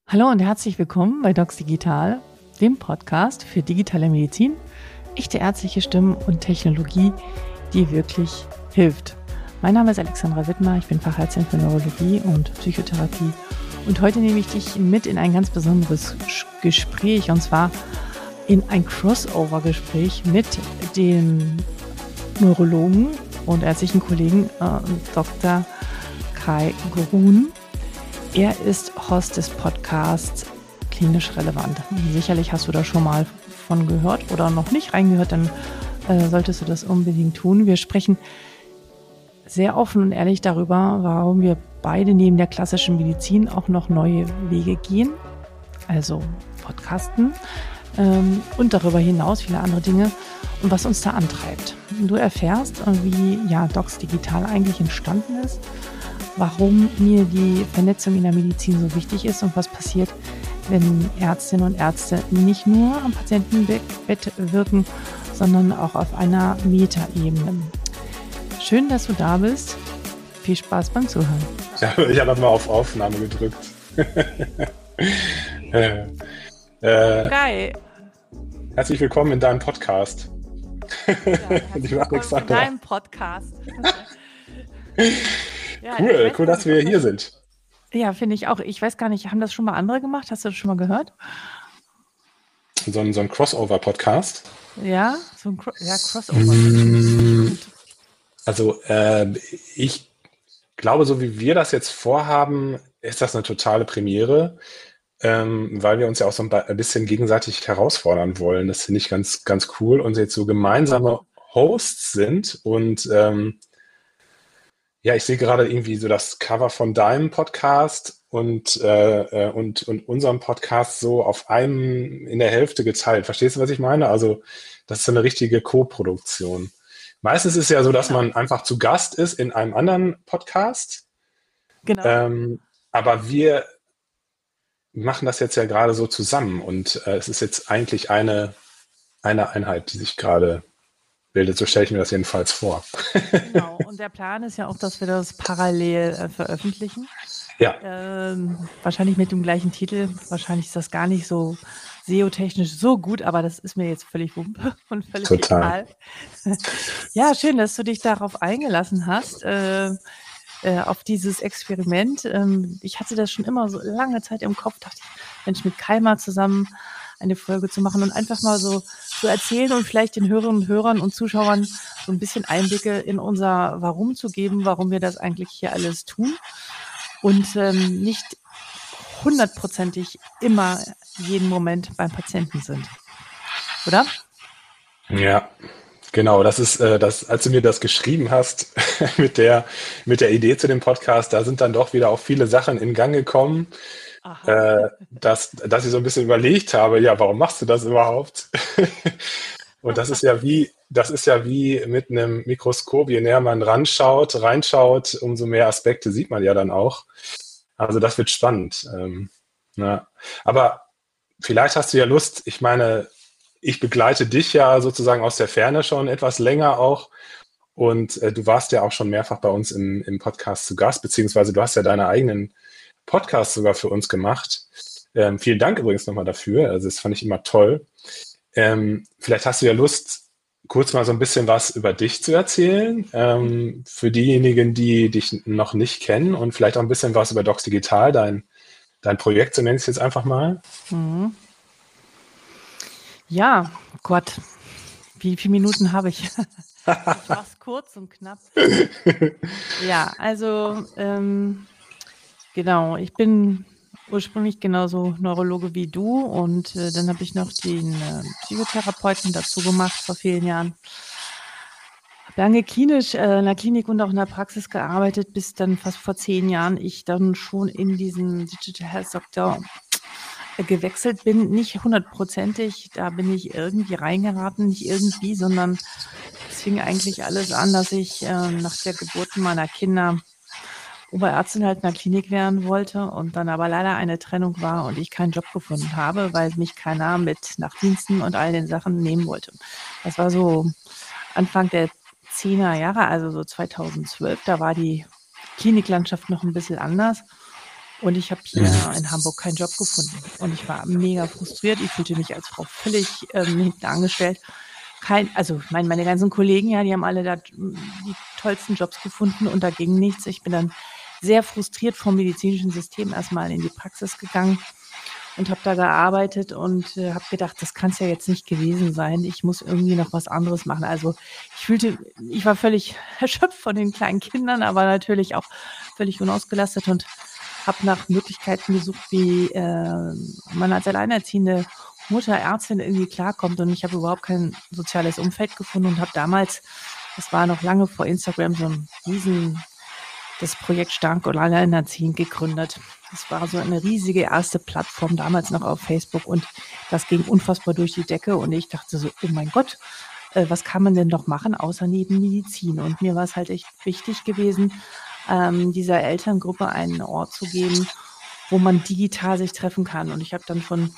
Hallo und herzlich willkommen bei Docs Digital, dem Podcast für digitale Medizin, echte ärztliche Stimmen und Technologie, die wirklich hilft. Mein Name ist Alexandra Wittmer, ich bin Fachärztin für Neurologie und Psychotherapie und heute nehme ich dich mit in ein ganz besonderes Gespräch, und zwar in ein Crossover-Gespräch mit dem Neurologen und ärztlichen Kollegen Dr. Kai Grun. Er ist Host des Podcasts Klinisch Relevant. Sicherlich hast du da schon mal von gehört oder noch nicht reingehört, dann solltest du das unbedingt tun. Wir sprechen sehr offen und ehrlich darüber, warum wir beide neben der klassischen Medizin auch noch neue Wege gehen, also Podcasten und darüber hinaus viele andere Dinge und was uns da antreibt. Du erfährst, wie Docs Digital eigentlich entstanden ist, warum mir die Vernetzung in der Medizin so wichtig ist und was passiert, wenn Ärztinnen und Ärzte nicht nur am Patientenbett wirken, sondern auch auf einer Metaebene. Schön, dass du da bist. Viel Spaß beim Zuhören. Ja, ich habe mal auf Aufnahme gedrückt. Geil. Herzlich willkommen in deinem Podcast. Herzlich willkommen in deinem Podcast. Ja, cool, dass wir hier sind. Ja, finde ich auch. Ich weiß gar nicht, haben das schon mal andere gemacht? Hast du das schon mal gehört? So ein Crossover-Podcast? Ja, so ein Crossover. Also ich glaube, so wie wir das jetzt vorhaben, ist das eine totale Premiere, weil wir uns ja auch so ein bisschen gegenseitig herausfordern wollen. Das finde ich ganz, ganz cool und jetzt so gemeinsame Hosts sind und ja, ich sehe gerade irgendwie so das Cover von deinem Podcast und unserem Podcast so auf einem in der Hälfte geteilt. Verstehst du, was ich meine? Also das ist so eine richtige Co-Produktion. Meistens ist es ja so, dass man einfach zu Gast ist in einem anderen Podcast. Genau. Aber wir machen das jetzt ja gerade so zusammen und es ist jetzt eigentlich eine Einheit, die sich gerade bildet. So stelle ich mir das jedenfalls vor. Genau, und der Plan ist ja auch, dass wir das parallel veröffentlichen. Ja. Wahrscheinlich mit dem gleichen Titel. Wahrscheinlich ist das gar nicht so SEO-technisch so gut, aber das ist mir jetzt völlig wumpe und völlig Total. egal. Ja, schön, dass du dich darauf eingelassen hast, auf dieses Experiment. Ich hatte das schon immer so lange Zeit im Kopf, dachte ich, Mensch, mit Kai mal zusammen eine Folge zu machen und einfach mal so zu erzählen und vielleicht den Hörerinnen und Hörern und Zuschauern so ein bisschen Einblicke in unser Warum zu geben, warum wir das eigentlich hier alles tun und nicht 100%ig immer jeden Moment beim Patienten sind. Oder? Ja, genau. Das ist als du mir das geschrieben hast mit der Idee zu dem Podcast, da sind dann doch wieder auch viele Sachen in Gang gekommen, dass ich so ein bisschen überlegt habe, ja, warum machst du das überhaupt? Und das ist ja wie mit einem Mikroskop, je näher man reinschaut, umso mehr Aspekte sieht man ja dann auch. Also das wird spannend. Ja. Aber vielleicht hast du ja Lust, ich meine, ich begleite dich ja sozusagen aus der Ferne schon etwas länger auch und du warst ja auch schon mehrfach bei uns im Podcast zu Gast, beziehungsweise du hast ja deine eigenen Podcasts sogar für uns gemacht. Vielen Dank übrigens nochmal dafür, also das fand ich immer toll. Vielleicht hast du ja Lust, kurz mal so ein bisschen was über dich zu erzählen, für diejenigen, die dich noch nicht kennen und vielleicht auch ein bisschen was über Docs Digital, dein Projekt, so nenne ich es jetzt einfach mal. Mhm. Ja, Gott, wie viele Minuten habe ich? Ich mach's kurz und knapp. Ja, also genau, ich bin ursprünglich genauso Neurologe wie du und dann habe ich noch den Psychotherapeuten dazu gemacht vor vielen Jahren. Habe lange klinisch in der Klinik und auch in der Praxis gearbeitet, bis dann fast vor 10 Jahren ich dann schon in diesen Digital Health Sektor gewechselt bin, nicht 100%ig, da bin ich irgendwie reingeraten, nicht irgendwie, sondern es fing eigentlich alles an, dass ich nach der Geburt meiner Kinder Oberärztin halt in der Klinik werden wollte und dann aber leider eine Trennung war und ich keinen Job gefunden habe, weil mich keiner mit Nachtdiensten und all den Sachen nehmen wollte. Das war so Anfang der 10er Jahre, also so 2012, da war die Kliniklandschaft noch ein bisschen anders. Und ich habe hier in Hamburg keinen Job gefunden. Und ich war mega frustriert. Ich fühlte mich als Frau völlig hinten angestellt. Meine ganzen Kollegen, ja, die haben alle da die tollsten Jobs gefunden und da ging nichts. Ich bin dann sehr frustriert vom medizinischen System erstmal in die Praxis gegangen und habe da gearbeitet und habe gedacht, das kann es ja jetzt nicht gewesen sein. Ich muss irgendwie noch was anderes machen. Also ich war völlig erschöpft von den kleinen Kindern, aber natürlich auch völlig unausgelastet und habe nach Möglichkeiten gesucht, wie man als alleinerziehende Mutter, Ärztin irgendwie klarkommt. Und ich habe überhaupt kein soziales Umfeld gefunden und habe damals, das war noch lange vor Instagram, das Projekt Stark und Alleinerziehend gegründet. Das war so eine riesige erste Plattform, damals noch auf Facebook und das ging unfassbar durch die Decke und ich dachte so, oh mein Gott, was kann man denn noch machen, außer neben Medizin? Und mir war es halt echt wichtig gewesen, dieser Elterngruppe einen Ort zu geben, wo man digital sich treffen kann. Und ich habe dann von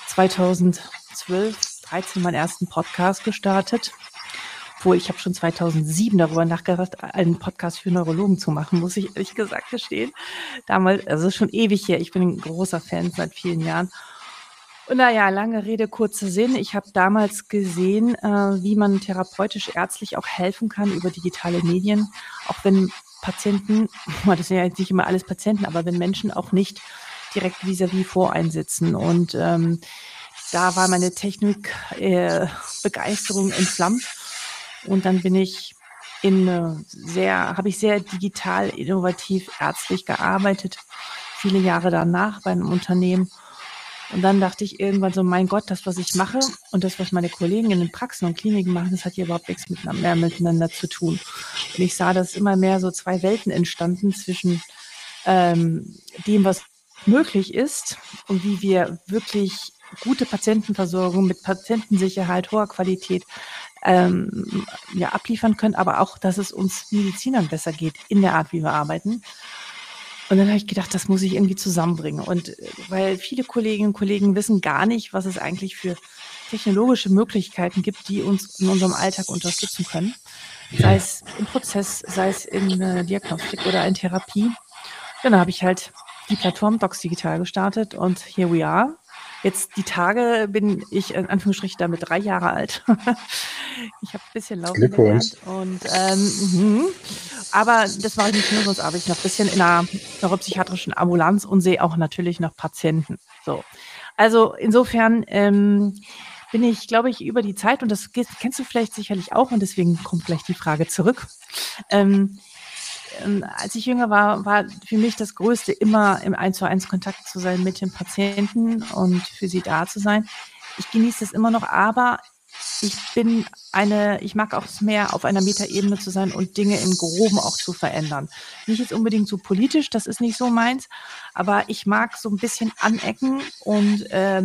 2012, 13 meinen ersten Podcast gestartet. Obwohl, ich habe schon 2007 darüber nachgedacht, einen Podcast für Neurologen zu machen, muss ich ehrlich gesagt gestehen. Damals, also schon ewig her, ich bin ein großer Fan seit vielen Jahren. Und naja, lange Rede, kurzer Sinn. Ich habe damals gesehen, wie man therapeutisch, ärztlich auch helfen kann über digitale Medien, auch wenn Patienten, das sind ja jetzt nicht immer alles Patienten, aber wenn Menschen auch nicht direkt vis-à-vis voreinsitzen. Und da war meine Technik-Begeisterung entflammt. Und dann bin ich habe ich sehr digital, innovativ, ärztlich gearbeitet, viele Jahre danach bei einem Unternehmen. Und dann dachte ich irgendwann so, mein Gott, das, was ich mache und das, was meine Kollegen in den Praxen und Kliniken machen, das hat hier überhaupt nichts mehr miteinander zu tun. Und ich sah, dass immer mehr so zwei Welten entstanden zwischen dem, was möglich ist und wie wir wirklich gute Patientenversorgung mit Patientensicherheit, hoher Qualität abliefern können, aber auch, dass es uns Medizinern besser geht in der Art, wie wir arbeiten. Und dann habe ich gedacht, das muss ich irgendwie zusammenbringen. Und weil viele Kolleginnen und Kollegen wissen gar nicht, was es eigentlich für technologische Möglichkeiten gibt, die uns in unserem Alltag unterstützen können. Sei es im Prozess, sei es in Diagnostik oder in Therapie. Dann habe ich halt die Plattform Docs Digital gestartet und here we are. Jetzt die Tage bin ich in Anführungsstrichen damit 3 Jahre alt. Ich habe ein bisschen laufen gelernt. Und, aber das mache ich nicht nur, sonst arbeite ich noch ein bisschen in einer neuropsychiatrischen Ambulanz und sehe auch natürlich noch Patienten. So. Also insofern bin ich, glaube ich, über die Zeit, und das kennst du vielleicht sicherlich auch, und deswegen kommt gleich die Frage zurück. Als ich jünger war für mich das Größte, immer im 1:1 Kontakt zu sein mit den Patienten und für sie da zu sein. Ich genieße es immer noch, aber ich mag auch es mehr, auf einer Metaebene zu sein und Dinge im Groben auch zu verändern. Nicht jetzt unbedingt so politisch, das ist nicht so meins, aber ich mag so ein bisschen anecken und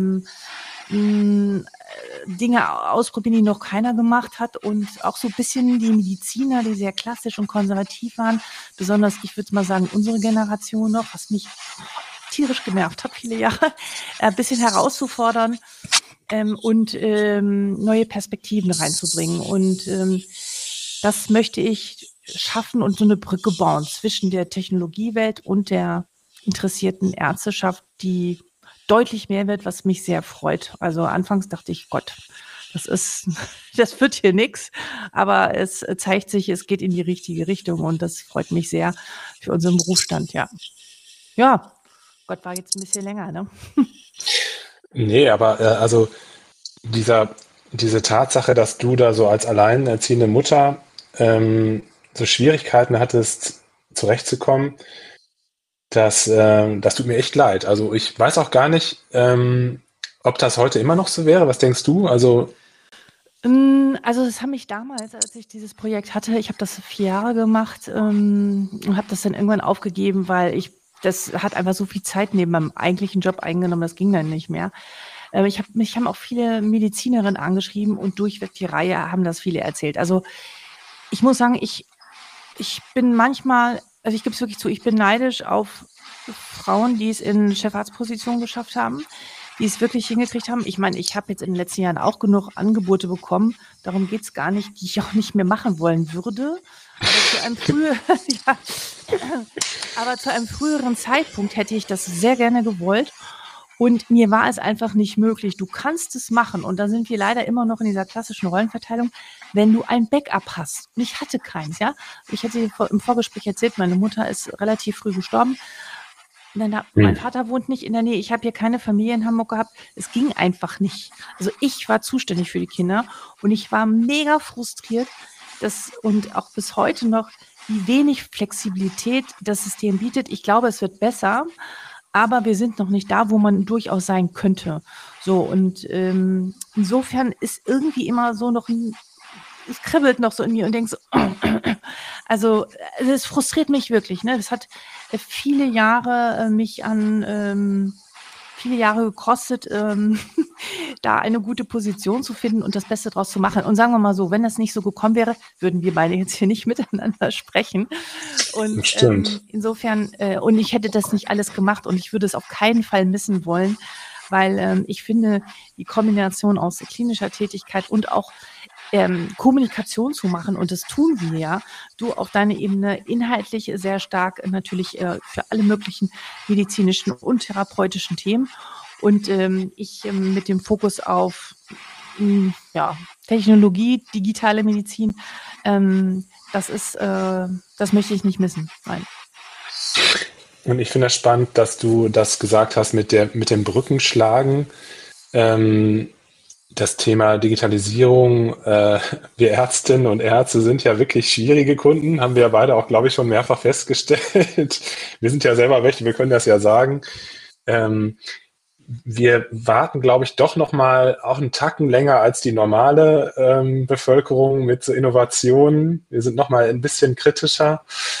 Dinge ausprobieren, die noch keiner gemacht hat und auch so ein bisschen die Mediziner, die sehr klassisch und konservativ waren, besonders, ich würde mal sagen, unsere Generation noch, was mich tierisch genervt hat, viele Jahre, ein bisschen herauszufordern und neue Perspektiven reinzubringen. Und das möchte ich schaffen und so eine Brücke bauen zwischen der Technologiewelt und der interessierten Ärzteschaft, die deutlich mehr wird, was mich sehr freut. Also anfangs dachte ich, Gott, das wird hier nichts, aber es zeigt sich, es geht in die richtige Richtung und das freut mich sehr für unseren Berufsstand, ja. Ja, Gott, war jetzt ein bisschen länger, ne? Nee, aber also diese Tatsache, dass du da so als alleinerziehende Mutter so Schwierigkeiten hattest, zurechtzukommen, das tut mir echt leid. Also ich weiß auch gar nicht, ob das heute immer noch so wäre. Was denkst du? Also das haben mich damals, als ich dieses Projekt hatte, ich habe das 4 Jahre gemacht und habe das dann irgendwann aufgegeben, weil das hat einfach so viel Zeit neben meinem eigentlichen Job eingenommen, das ging dann nicht mehr. Mich haben auch viele Medizinerinnen angeschrieben und durchweg die Reihe haben das viele erzählt. Also ich muss sagen, ich bin manchmal, also ich gebe es wirklich zu, ich bin neidisch auf Frauen, die es in Chefarztpositionen geschafft haben, die es wirklich hingekriegt haben. Ich meine, ich habe jetzt in den letzten Jahren auch genug Angebote bekommen, darum geht es gar nicht, die ich auch nicht mehr machen wollen würde. Ja, aber zu einem früheren Zeitpunkt hätte ich das sehr gerne gewollt. Und mir war es einfach nicht möglich. Du kannst es machen. Und da sind wir leider immer noch in dieser klassischen Rollenverteilung, wenn du ein Backup hast. Und ich hatte keins, ja. Ich hatte dir im Vorgespräch erzählt, meine Mutter ist relativ früh gestorben. Mein Vater wohnt nicht in der Nähe. Ich habe hier keine Familie in Hamburg gehabt. Es ging einfach nicht. Also ich war zuständig für die Kinder und ich war mega frustriert, und auch bis heute noch, wie wenig Flexibilität das System bietet. Ich glaube, es wird besser, aber wir sind noch nicht da, wo man durchaus sein könnte. So, und insofern ist irgendwie immer so es kribbelt noch so in mir und denke so, also es frustriert mich wirklich. Ne? Das hat viele Jahre viele Jahre gekostet, da eine gute Position zu finden und das Beste draus zu machen. Und sagen wir mal so, wenn das nicht so gekommen wäre, würden wir beide jetzt hier nicht miteinander sprechen. Und Stimmt. Insofern, und ich hätte das nicht alles gemacht und ich würde es auf keinen Fall missen wollen, weil ich finde, die Kombination aus klinischer Tätigkeit und auch Kommunikation zu machen, und das tun wir ja, du auf deine Ebene inhaltlich sehr stark natürlich für alle möglichen medizinischen und therapeutischen Themen und ich mit dem Fokus auf Technologie, digitale Medizin, das möchte ich nicht missen. Nein. Und ich finde es spannend, dass du das gesagt hast mit dem Brückenschlagen. Das Thema Digitalisierung, wir Ärztinnen und Ärzte sind ja wirklich schwierige Kunden, haben wir ja beide auch, glaube ich, schon mehrfach festgestellt. Wir sind ja selber welche, wir können das ja sagen. Wir warten, glaube ich, doch noch mal auch einen Tacken länger als die normale Bevölkerung mit so Innovationen. Wir sind noch mal ein bisschen kritischer.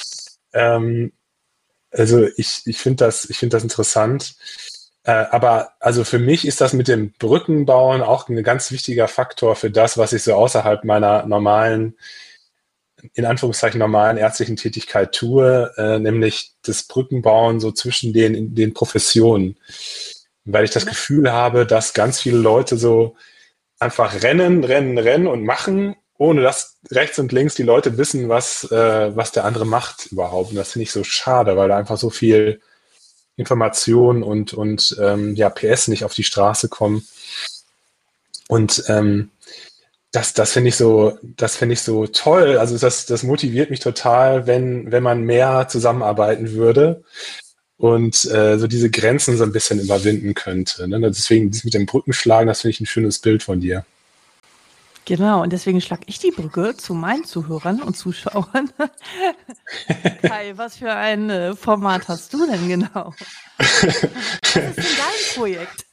Also ich finde das interessant. Aber also für mich ist das mit dem Brückenbauen auch ein ganz wichtiger Faktor für das, was ich so außerhalb meiner normalen, in Anführungszeichen normalen ärztlichen Tätigkeit tue, nämlich das Brückenbauen so zwischen den Professionen. Weil ich das Gefühl habe, dass ganz viele Leute so einfach rennen und machen, ohne dass rechts und links die Leute wissen, was der andere macht überhaupt. Und das finde ich so schade, weil da einfach so viel Information und PS nicht auf die Straße kommen. Und das finde ich so toll. Also das motiviert mich total, wenn man mehr zusammenarbeiten würde und so diese Grenzen so ein bisschen überwinden könnte. Ne? Deswegen das mit dem Brückenschlagen, das finde ich ein schönes Bild von dir. Genau, und deswegen schlage ich die Brücke zu meinen Zuhörern und Zuschauern. Kai, was für ein Format hast du denn genau? Was ist denn dein Projekt?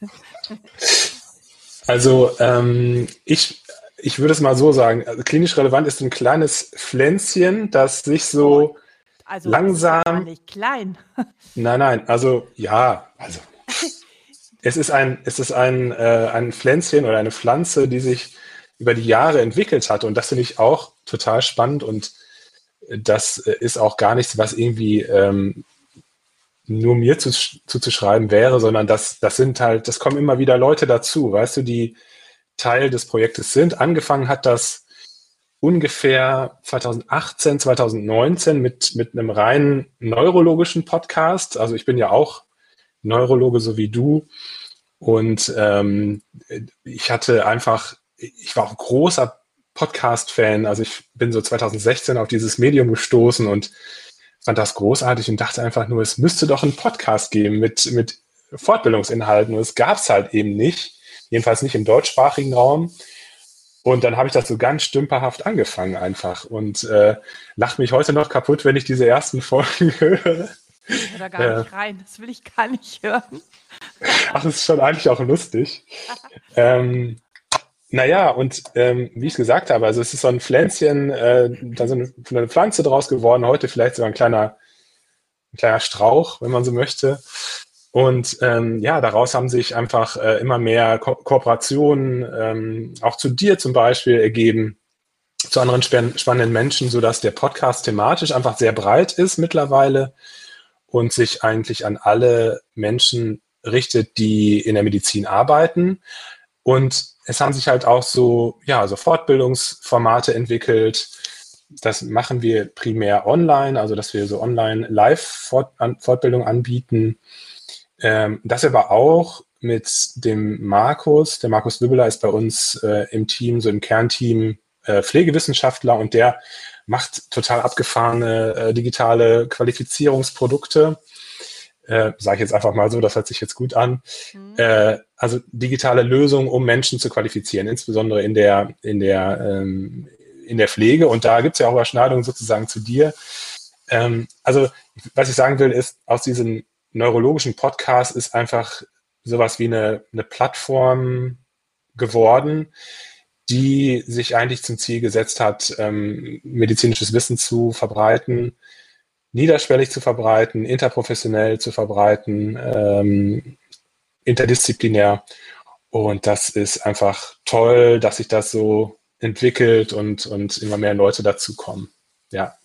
Also ich würde es mal so sagen, also klinisch relevant ist ein kleines Pflänzchen, das sich so also langsam... Das ist aber nicht klein. Nein, also ja, also es ist ein Pflänzchen oder eine Pflanze, die sich über die Jahre entwickelt hat, und das finde ich auch total spannend, und das ist auch gar nichts, was irgendwie nur mir zuzuschreiben wäre, sondern das kommen immer wieder Leute dazu, weißt du, die Teil des Projektes sind. Angefangen hat das ungefähr 2018, 2019 mit einem rein neurologischen Podcast. Also ich bin ja auch Neurologe, so wie du. Und ich war auch großer Podcast-Fan. Also ich bin so 2016 auf dieses Medium gestoßen und fand das großartig und dachte einfach nur, es müsste doch einen Podcast geben mit Fortbildungsinhalten. Und es gab es halt eben nicht, jedenfalls nicht im deutschsprachigen Raum. Und dann habe ich das so ganz stümperhaft angefangen einfach und lache mich heute noch kaputt, wenn ich diese ersten Folgen höre. Ich höre da gar nicht rein, das will ich gar nicht hören. Ach, das ist schon eigentlich auch lustig. Naja, und wie ich gesagt habe, also es ist so ein Pflänzchen, da ist eine Pflanze draus geworden, heute vielleicht sogar ein kleiner Strauch, wenn man so möchte. Und daraus haben sich einfach immer mehr Kooperationen, auch zu dir zum Beispiel, ergeben, zu anderen spannenden Menschen, sodass der Podcast thematisch einfach sehr breit ist mittlerweile und sich eigentlich an alle Menschen richtet, die in der Medizin arbeiten. Und es haben sich halt auch so Fortbildungsformate entwickelt, das machen wir primär online, also dass wir so online Live-Fortbildung anbieten. Das aber auch mit dem Markus. Der Markus Wübbeler ist bei uns im Team, so im Kernteam Pflegewissenschaftler, und der macht total abgefahrene digitale Qualifizierungsprodukte. Sage ich jetzt einfach mal so, das hört sich jetzt gut an. Also digitale Lösungen, um Menschen zu qualifizieren, insbesondere in der Pflege. Und da gibt es ja auch Überschneidungen sozusagen zu dir. Also was ich sagen will, ist, aus diesem neurologischen Podcast ist einfach sowas wie eine Plattform geworden, die sich eigentlich zum Ziel gesetzt hat, medizinisches Wissen zu verbreiten, niederschwellig zu verbreiten, interprofessionell zu verbreiten, interdisziplinär. Und das ist einfach toll, dass sich das so entwickelt und immer mehr Leute dazukommen. Ja.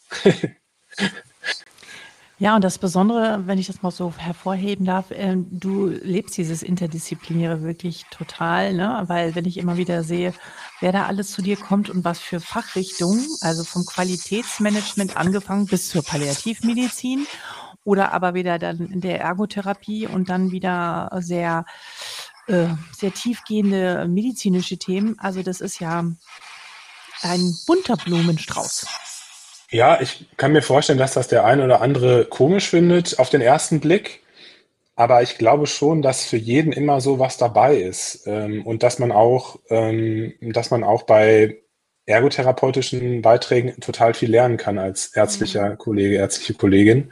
Ja, und das Besondere, wenn ich das mal so hervorheben darf, du lebst dieses Interdisziplinäre wirklich total, ne? Weil wenn ich immer wieder sehe, wer da alles zu dir kommt und was für Fachrichtungen, also vom Qualitätsmanagement angefangen bis zur Palliativmedizin oder aber wieder dann in der Ergotherapie und dann wieder sehr tiefgehende medizinische Themen. Also das ist ja ein bunter Blumenstrauß. Ja, ich kann mir vorstellen, dass das der eine oder andere komisch findet auf den ersten Blick. Aber ich glaube schon, dass für jeden immer so was dabei ist. Und dass man auch bei ergotherapeutischen Beiträgen total viel lernen kann als ärztlicher Kollege, ärztliche Kollegin.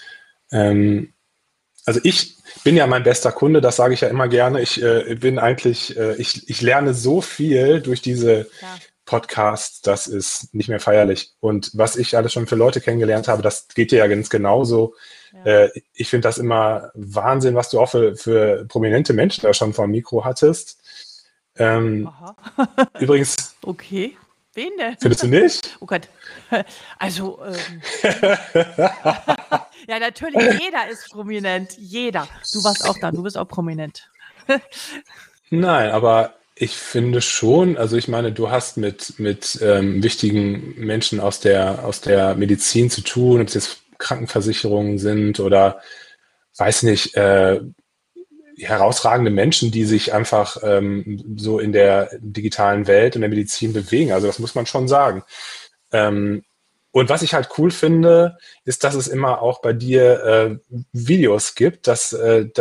Also ich bin ja mein bester Kunde, das sage ich ja immer gerne. Ich lerne so viel durch diese Podcasts, das ist nicht mehr feierlich. Und was ich alles schon für Leute kennengelernt habe, das geht dir ja ganz genauso. Ja. Ich finde das immer Wahnsinn, was du auch für prominente Menschen da schon vor dem Mikro hattest. Übrigens. Okay. Wen denn? Findest du nicht? Oh Gott. Also, ja, natürlich, jeder ist prominent. Jeder. Du warst auch da, du bist auch prominent. Nein, aber ich finde schon, also ich meine, du hast mit wichtigen Menschen aus der Medizin zu tun, ob es jetzt Krankenversicherungen sind oder, weiß nicht, herausragende Menschen, die sich einfach so in der digitalen Welt und der Medizin bewegen. Also das muss man schon sagen. Und was ich halt cool finde, ist, dass es immer auch bei dir Videos gibt, das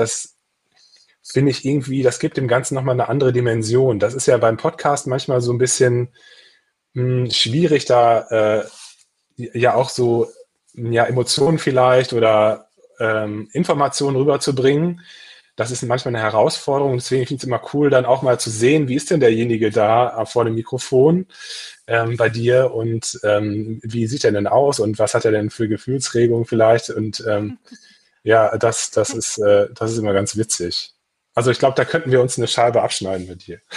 finde ich irgendwie, das gibt dem Ganzen nochmal eine andere Dimension. Das ist ja beim Podcast manchmal so ein bisschen schwierig, da ja auch so Emotionen vielleicht oder Informationen rüberzubringen. Das ist manchmal eine Herausforderung. Deswegen finde ich es immer cool, dann auch mal zu sehen, wie ist denn derjenige da vor dem Mikrofon bei dir und wie sieht er denn aus und was hat er denn für Gefühlsregungen vielleicht? Und ja, das ist immer ganz witzig. Also ich glaube, da könnten wir uns eine Scheibe abschneiden mit dir.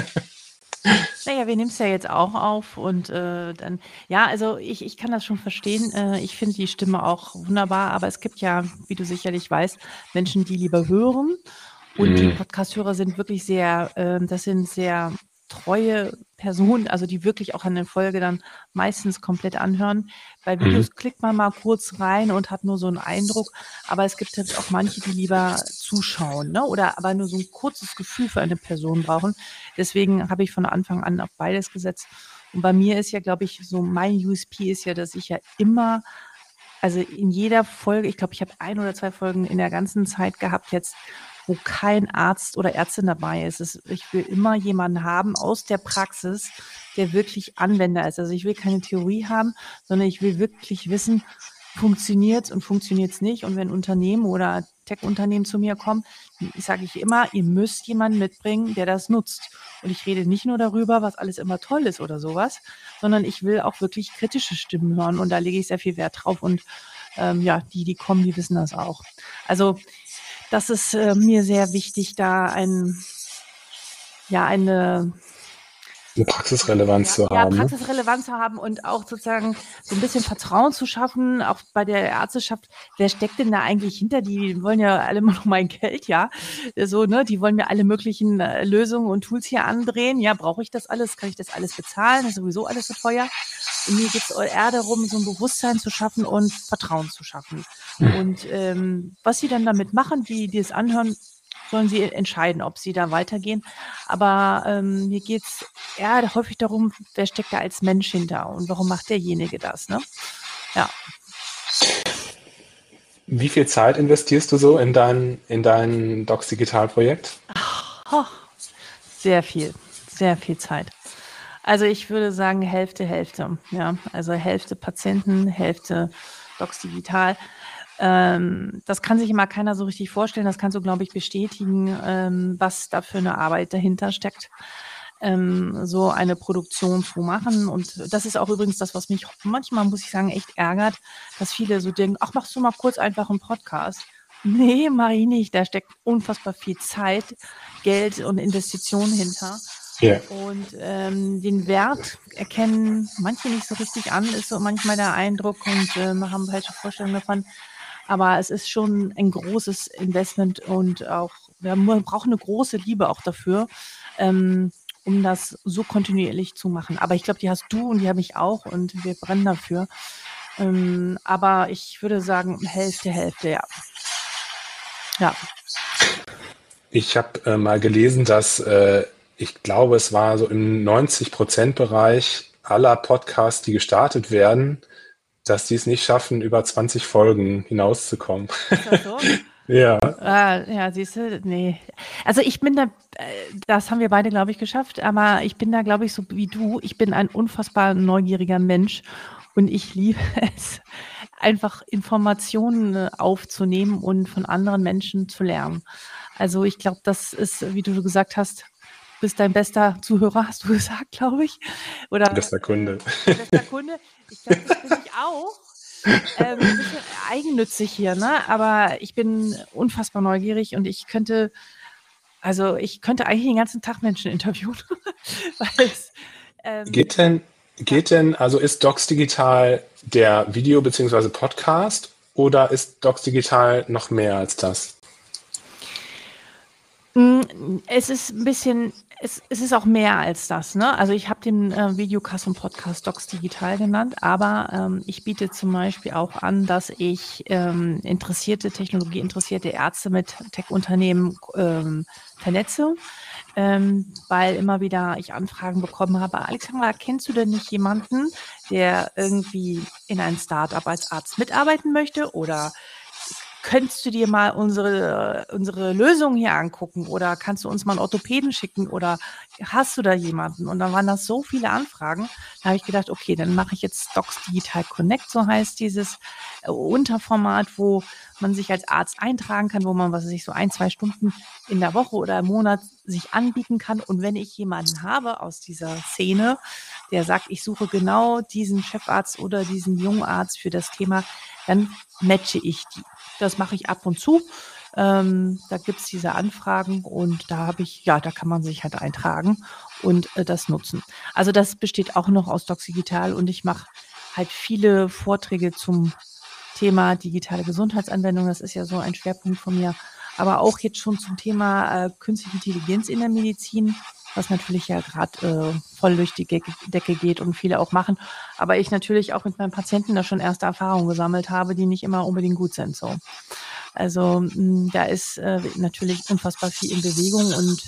Naja, wir nehmen es ja jetzt auch auf und dann, ja, also ich kann das schon verstehen. Ich finde die Stimme auch wunderbar, aber es gibt ja, wie du sicherlich weißt, Menschen, die lieber hören und die Podcast-Hörer sind wirklich das sind sehr treue Personen, also die wirklich auch eine Folge dann meistens komplett anhören. Bei Videos klickt man mal kurz rein und hat nur so einen Eindruck, aber es gibt jetzt auch manche, die lieber zuschauen, ne? Oder aber nur so ein kurzes Gefühl für eine Person brauchen. Deswegen habe ich von Anfang an auf beides gesetzt. Und bei mir ist ja, glaube ich, so mein USP ist ja, dass ich ja immer, also in jeder Folge, ich glaube, ich habe 1 oder 2 Folgen in der ganzen Zeit gehabt jetzt, wo kein Arzt oder Ärztin dabei ist. Ich will immer jemanden haben aus der Praxis, der wirklich Anwender ist. Also ich will keine Theorie haben, sondern ich will wirklich wissen, funktioniert es und funktioniert es nicht. Und wenn Unternehmen oder Tech-Unternehmen zu mir kommen, sage ich immer, ihr müsst jemanden mitbringen, der das nutzt. Und ich rede nicht nur darüber, was alles immer toll ist oder sowas, sondern ich will auch wirklich kritische Stimmen hören. Und da lege ich sehr viel Wert drauf. Und die kommen, die wissen das auch. Also das ist mir sehr wichtig, da eine Eine Praxisrelevanz zu Ja, haben. Ne? Praxisrelevanz zu haben und auch sozusagen so ein bisschen Vertrauen zu schaffen, auch bei der Ärzteschaft. Wer steckt denn da eigentlich hinter? Die wollen ja alle immer noch mein Geld, ja. So, ne, die wollen mir alle möglichen Lösungen und Tools hier andrehen. Ja, brauche ich das alles? Kann ich das alles bezahlen? Das ist sowieso alles so teuer. Und mir geht es eher darum, so ein Bewusstsein zu schaffen und Vertrauen zu schaffen. Und was sie dann damit machen, die es anhören, sollen sie entscheiden, ob sie da weitergehen. Aber mir geht es eher häufig darum, wer steckt da als Mensch hinter und warum macht derjenige das, ne? Ja. Wie viel Zeit investierst du so in dein Docs Digital Projekt? Oh, sehr viel Zeit. Also ich würde sagen Hälfte, Hälfte. Ja, also Hälfte Patienten, Hälfte Docs Digital. Das kann sich immer keiner so richtig vorstellen. Das kannst du, glaube ich, bestätigen, was da für eine Arbeit dahinter steckt, so eine Produktion zu machen. Und das ist auch übrigens das, was mich manchmal, muss ich sagen, echt ärgert, dass viele so denken, ach, machst du mal kurz einfach einen Podcast. Nee, mache ich nicht. Da steckt unfassbar viel Zeit, Geld und Investitionen hinter. Ja. Und den Wert erkennen manche nicht so richtig an, ist so manchmal der Eindruck und haben falsche Vorstellungen davon. Aber es ist schon ein großes Investment und auch, man braucht eine große Liebe auch dafür, um das so kontinuierlich zu machen. Aber ich glaube, die hast du und die habe ich auch und wir brennen dafür. Aber ich würde sagen, Hälfte, Hälfte, ja. Ja. Ich habe mal gelesen, dass ich glaube, es war so im 90%-Bereich aller Podcasts, die gestartet werden, dass die es nicht schaffen, über 20 Folgen hinauszukommen. Ist das so? Ja. Ja, siehst du, nee. Also ich bin da, das haben wir beide, glaube ich, geschafft, aber ich bin da, glaube ich, so wie du. Ich bin ein unfassbar neugieriger Mensch und ich liebe es, einfach Informationen aufzunehmen und von anderen Menschen zu lernen. Also ich glaube, das ist, wie du gesagt hast, bist dein bester Zuhörer, hast du gesagt, glaube ich. Oder Bester Kunde. bester Kunde. Ich glaube, das bin ich auch. Ein bisschen eigennützig hier, ne? Aber ich bin unfassbar neugierig und ich könnte eigentlich den ganzen Tag Menschen interviewen. Weil es, Geht denn, also ist Docs Digital der Video- bzw. Podcast oder ist Docs Digital noch mehr als das? Es ist ein bisschen, es ist auch mehr als das, ne? Also ich habe den Videocast und Podcast Docs Digital genannt, aber ich biete zum Beispiel auch an, dass ich technologieinteressierte Ärzte mit Tech-Unternehmen vernetze, weil immer wieder ich Anfragen bekommen habe, Alexandra, kennst du denn nicht jemanden, der irgendwie in ein Startup als Arzt mitarbeiten möchte oder könntest du dir mal unsere Lösung hier angucken oder kannst du uns mal einen Orthopäden schicken oder hast du da jemanden? Und dann waren das so viele Anfragen. Da habe ich gedacht, okay, dann mache ich jetzt Docs Digital Connect, so heißt dieses Unterformat, wo man sich als Arzt eintragen kann, wo man, was weiß ich, so 1, 2 Stunden in der Woche oder im Monat sich anbieten kann. Und wenn ich jemanden habe aus dieser Szene, der sagt, ich suche genau diesen Chefarzt oder diesen Jungarzt für das Thema, dann matche ich die. Das mache ich ab und zu. Da gibt's diese Anfragen und da kann man sich halt eintragen und das nutzen. Also das besteht auch noch aus Docs Digital und ich mache halt viele Vorträge zum Thema digitale Gesundheitsanwendung. Das ist ja so ein Schwerpunkt von mir. Aber auch jetzt schon zum Thema künstliche Intelligenz in der Medizin, was natürlich ja gerade voll durch die Decke geht und viele auch machen. Aber ich natürlich auch mit meinen Patienten da schon erste Erfahrungen gesammelt habe, die nicht immer unbedingt gut sind. So. Also da ist natürlich unfassbar viel in Bewegung und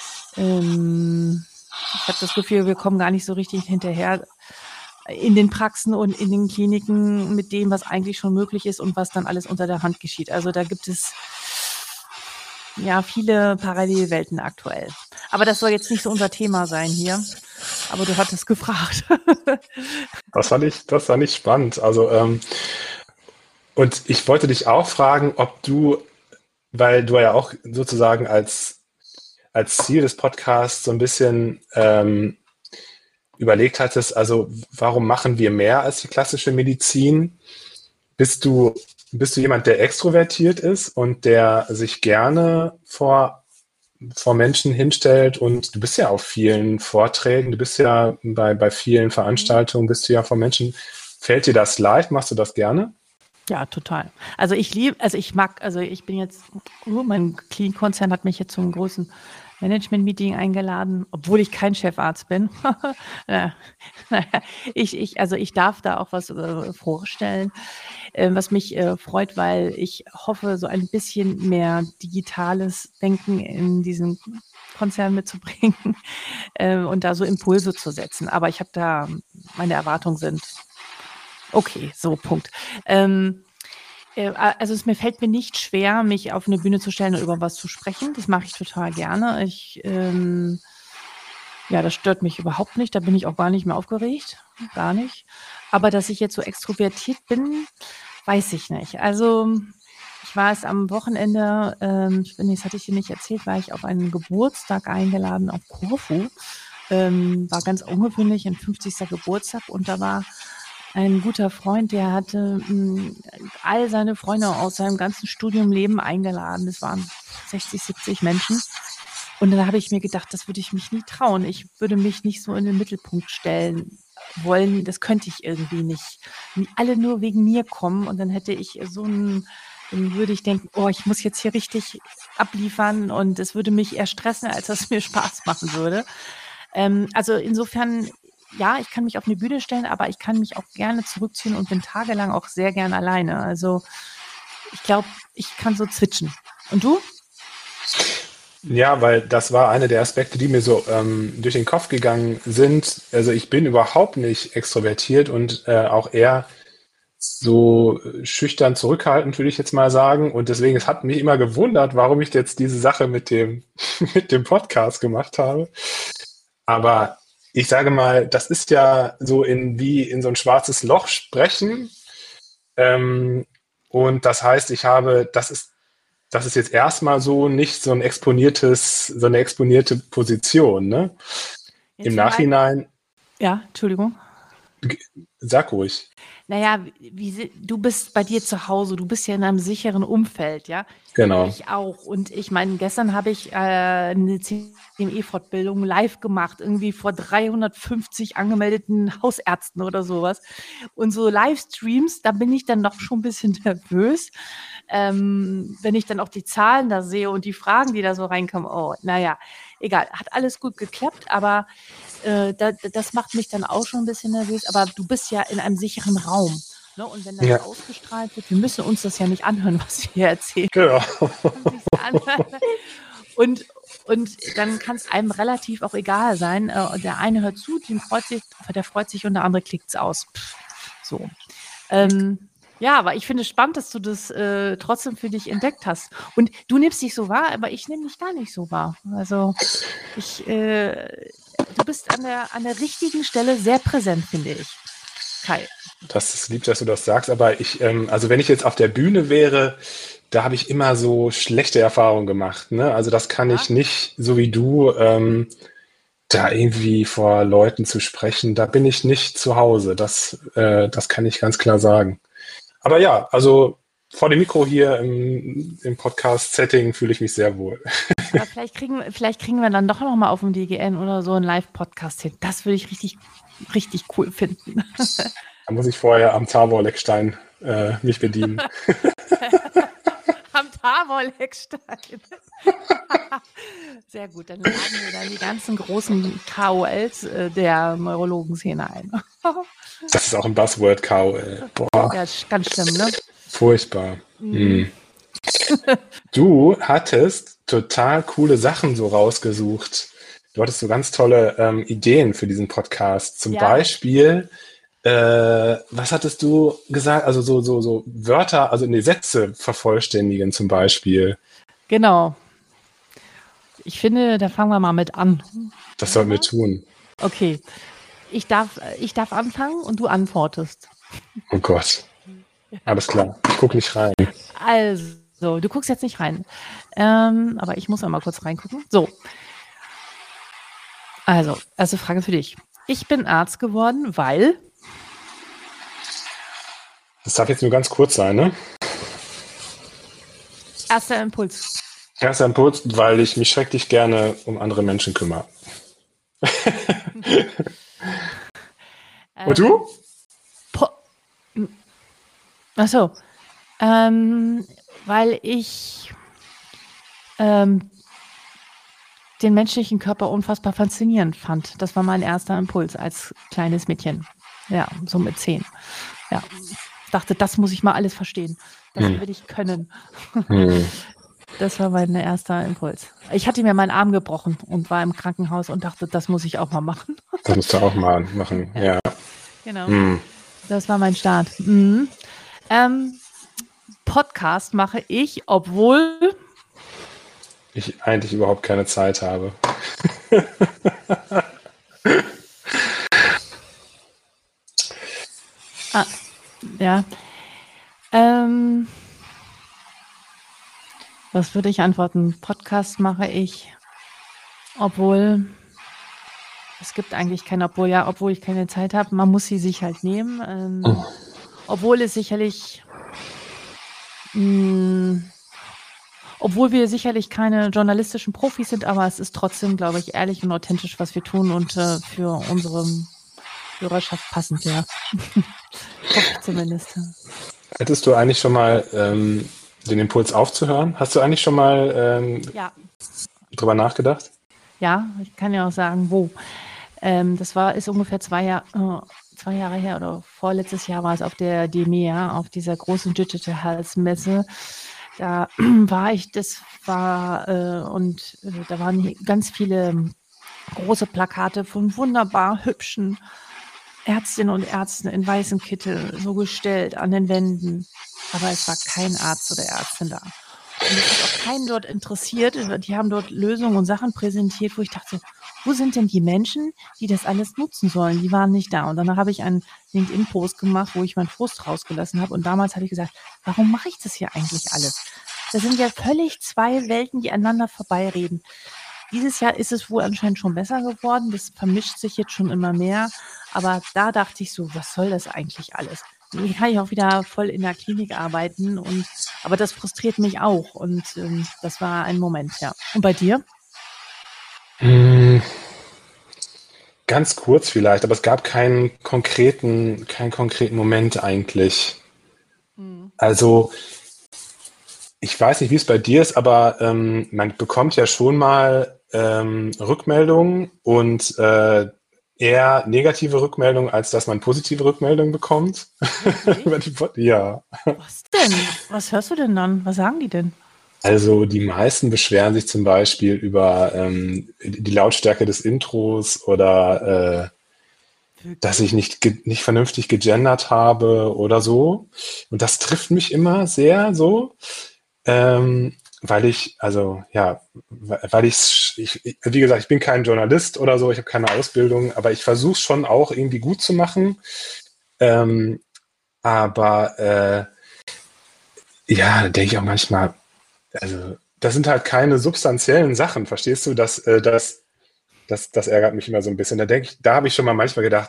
ich habe das Gefühl, wir kommen gar nicht so richtig hinterher in den Praxen und in den Kliniken mit dem, was eigentlich schon möglich ist und was dann alles unter der Hand geschieht. Also da gibt es ja viele Parallelwelten aktuell. Aber das soll jetzt nicht so unser Thema sein hier. Aber du hattest gefragt. Das fand ich spannend. Also, und ich wollte dich auch fragen, ob du, weil du ja auch sozusagen als Ziel des Podcasts so ein bisschen überlegt hattest, also warum machen wir mehr als die klassische Medizin? Bist du jemand, der extrovertiert ist und der sich gerne vor vor Menschen hinstellt und du bist ja auf vielen Vorträgen, du bist ja bei vielen Veranstaltungen, bist du ja vor Menschen. Fällt dir das leicht? Machst du das gerne? Ja, total. Also ich bin jetzt, mein Clean-Konzern hat mich jetzt zum großen Management-Meeting eingeladen, obwohl ich kein Chefarzt bin. Ich darf da auch was vorstellen, was mich freut, weil ich hoffe, so ein bisschen mehr digitales Denken in diesen Konzern mitzubringen und da so Impulse zu setzen. Aber ich habe da, meine Erwartungen sind okay, so, Punkt. Also mir fällt mir nicht schwer, mich auf eine Bühne zu stellen und über was zu sprechen. Das mache ich total gerne. Das stört mich überhaupt nicht. Da bin ich auch gar nicht mehr aufgeregt. Gar nicht. Aber dass ich jetzt so extrovertiert bin, weiß ich nicht. Also ich war es am Wochenende, das hatte ich dir nicht erzählt, war ich auf einen Geburtstag eingeladen auf Korfu. War ganz ungewöhnlich, ein 50. Geburtstag, und da war ein guter Freund, der hatte all seine Freunde aus seinem ganzen Studiumleben eingeladen. Das waren 60, 70 Menschen. Und dann habe ich mir gedacht, das würde ich mich nie trauen. Ich würde mich nicht so in den Mittelpunkt stellen wollen. Das könnte ich irgendwie nicht. Wenn alle nur wegen mir kommen, und dann hätte ich dann würde ich denken, oh, ich muss jetzt hier richtig abliefern, und es würde mich eher stressen, als dass es mir Spaß machen würde. Also insofern, ja, ich kann mich auf eine Bühne stellen, aber ich kann mich auch gerne zurückziehen und bin tagelang auch sehr gern alleine. Also ich glaube, ich kann so zwitschen. Und du? Ja, weil das war einer der Aspekte, die mir so durch den Kopf gegangen sind. Also ich bin überhaupt nicht extrovertiert und auch eher so schüchtern zurückhaltend, würde ich jetzt mal sagen. Und deswegen, es hat mich immer gewundert, warum ich jetzt diese Sache mit dem, mit dem Podcast gemacht habe. Aber ich sage mal, das ist ja so wie in so ein schwarzes Loch sprechen. Und das heißt, das ist jetzt erstmal so nicht so so eine exponierte Position, ne? Jetzt Im hier mal. Nachhinein, Ja, Entschuldigung. sag ruhig. Naja, du bist bei dir zu Hause, du bist ja in einem sicheren Umfeld, ja. Genau. Ich auch. Und ich meine, gestern habe ich eine CME-Fortbildung live gemacht, irgendwie vor 350 angemeldeten Hausärzten oder sowas. Und so Livestreams, da bin ich dann noch schon ein bisschen nervös, wenn ich dann auch die Zahlen da sehe und die Fragen, die da so reinkommen. Oh, naja, egal, hat alles gut geklappt, aber das macht mich dann auch schon ein bisschen nervös. Aber du bist ja in einem sicheren Raum. Ne? Und wenn das Ja, ausgestrahlt wird, wir müssen uns das ja nicht anhören, was wir hier erzählen. genau. Und, und dann kann es einem relativ auch egal sein. Der eine hört zu, der freut sich, und der andere klickt es aus. So. Ja, aber ich finde es spannend, dass du das trotzdem für dich entdeckt hast. Und du nimmst dich so wahr, aber ich nehme dich gar nicht so wahr. Also du bist an der richtigen Stelle sehr präsent, finde ich. Kai. Das ist lieb, dass du das sagst, aber also wenn ich jetzt auf der Bühne wäre, da habe ich immer so schlechte Erfahrungen gemacht, ne? Also das kann ich nicht, so wie du, da irgendwie vor Leuten zu sprechen, da bin ich nicht zu Hause. Das kann ich ganz klar sagen. Aber ja, also vor dem Mikro hier im Podcast-Setting fühle ich mich sehr wohl. Aber vielleicht kriegen wir dann doch noch mal auf dem DGN oder so einen Live-Podcast hin. Das würde ich richtig, richtig cool finden. Da muss ich vorher am Tavor-Leckstein mich bedienen. Am Tavor-Leckstein. Sehr gut, dann laden wir dann die ganzen großen KOLs der Neurologenszene ein. Das ist auch ein Buzzword, KOL. Boah. Ja, ist ganz schlimm, ne? Furchtbar. Du hattest total coole Sachen so rausgesucht. Du hattest so ganz tolle Ideen für diesen Podcast. Zum Beispiel, was hattest du gesagt? Also so Wörter, also Sätze vervollständigen zum Beispiel. Genau. Ich finde, da fangen wir mal mit an. Das sollten wir tun. Okay. Ich darf anfangen und du antwortest. Oh Gott. Alles klar. Ich gucke nicht rein. Also, du guckst jetzt nicht rein. Aber ich muss mal kurz reingucken. So. Also, erste Frage für dich. Ich bin Arzt geworden, weil... Das darf jetzt nur ganz kurz sein, ne? Erster Impuls. Erster Impuls, weil ich mich schrecklich gerne um andere Menschen kümmere. Und du? Ach so, weil ich den menschlichen Körper unfassbar faszinierend fand. Das war mein erster Impuls als kleines Mädchen. Ja, so mit 10. Ja, dachte, das muss ich mal alles verstehen. Das will ich können. Das war mein erster Impuls. Ich hatte mir meinen Arm gebrochen und war im Krankenhaus und dachte, das muss ich auch mal machen. Das musst du auch mal machen, ja. Genau. Das war mein Start. Podcast mache ich, obwohl ich eigentlich überhaupt keine Zeit habe. Ja. Was würde ich antworten? Podcast mache ich, obwohl es gibt eigentlich kein obwohl, ja, obwohl ich keine Zeit habe. Man muss sie sich halt nehmen. Obwohl es sicherlich obwohl wir sicherlich keine journalistischen Profis sind, aber es ist trotzdem, glaube ich, ehrlich und authentisch, was wir tun und für unsere Hörerschaft passend, ja. Hoffe ich zumindest. Hättest du eigentlich schon mal den Impuls aufzuhören? Hast du eigentlich schon mal drüber nachgedacht? Ja, ich kann ja auch sagen, wo. Das ist ungefähr 2 Jahre her oder vorletztes Jahr war es auf der DMEA, auf dieser großen Digital Health Messe. Da war ich, und da waren ganz viele große Plakate von wunderbar hübschen Ärztinnen und Ärzten in weißen Kittel so gestellt an den Wänden. Aber es war kein Arzt oder Ärztin da. Und es hat auch keinen dort interessiert. Die haben dort Lösungen und Sachen präsentiert, wo ich dachte, wo sind denn die Menschen, die das alles nutzen sollen? Die waren nicht da. Und danach habe ich einen LinkedIn-Post gemacht, wo ich meinen Frust rausgelassen habe. Und damals habe ich gesagt, warum mache ich das hier eigentlich alles? Das sind ja völlig zwei Welten, die aneinander vorbeireden. Dieses Jahr ist es wohl anscheinend schon besser geworden. Das vermischt sich jetzt schon immer mehr. Aber da dachte ich so, was soll das eigentlich alles? Hier kann ich auch wieder voll in der Klinik arbeiten. Aber das frustriert mich auch. Und das war ein Moment, ja. Und bei dir? Ganz kurz vielleicht, aber es gab keinen konkreten Moment eigentlich. Also ich weiß nicht, wie es bei dir ist, aber man bekommt ja schon mal Rückmeldungen und eher negative Rückmeldungen, als dass man positive Rückmeldungen bekommt. Ja. Was denn? Was hörst du denn dann? Was sagen die denn? Also die meisten beschweren sich zum Beispiel über die Lautstärke des Intros oder dass ich nicht vernünftig gegendert habe oder so. Und das trifft mich immer sehr so. Weil ich, wie gesagt, ich bin kein Journalist oder so, ich habe keine Ausbildung, aber ich versuche es schon auch irgendwie gut zu machen. Da denke ich auch manchmal, also das sind halt keine substanziellen Sachen, verstehst du? Das ärgert mich immer so ein bisschen. Da habe ich schon mal manchmal gedacht,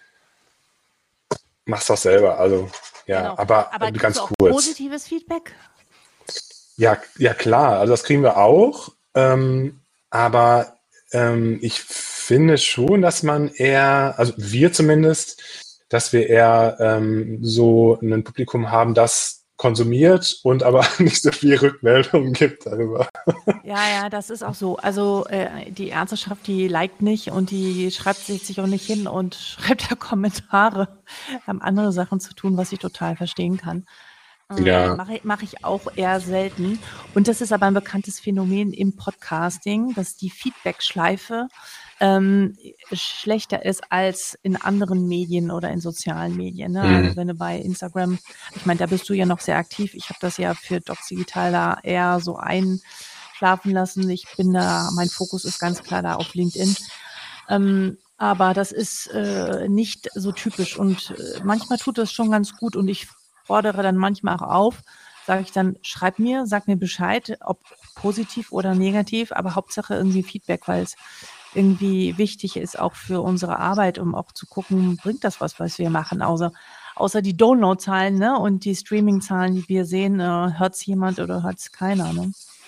mach's doch selber. Also ja, genau. aber ganz kurz. Positives Feedback? Ja, klar, also das kriegen wir auch, aber ich finde schon, dass man eher, also wir zumindest, dass wir eher so ein Publikum haben, das konsumiert und aber nicht so viel Rückmeldungen gibt darüber. Ja, das ist auch so. Also die Ärzteschaft, die liked nicht und die schreibt sich auch nicht hin und schreibt da Kommentare, haben andere Sachen zu tun, was ich total verstehen kann. Ja. Mache ich auch eher selten. Und das ist aber ein bekanntes Phänomen im Podcasting, dass die Feedback-Schleife schlechter ist als in anderen Medien oder in sozialen Medien. Ne? Also wenn du bei Instagram, ich meine, da bist du ja noch sehr aktiv. Ich habe das ja für Docs Digital da eher so einschlafen lassen. Mein Fokus ist ganz klar da auf LinkedIn. Aber das ist nicht so typisch und manchmal tut das schon ganz gut und ich fordere dann manchmal auch auf, sage ich dann, sag mir Bescheid, ob positiv oder negativ, aber Hauptsache irgendwie Feedback, weil es irgendwie wichtig ist, auch für unsere Arbeit, um auch zu gucken, bringt das was wir machen, außer die Download-Zahlen, ne, und die Streaming-Zahlen, die wir sehen, hört es jemand oder hört es keiner, ne?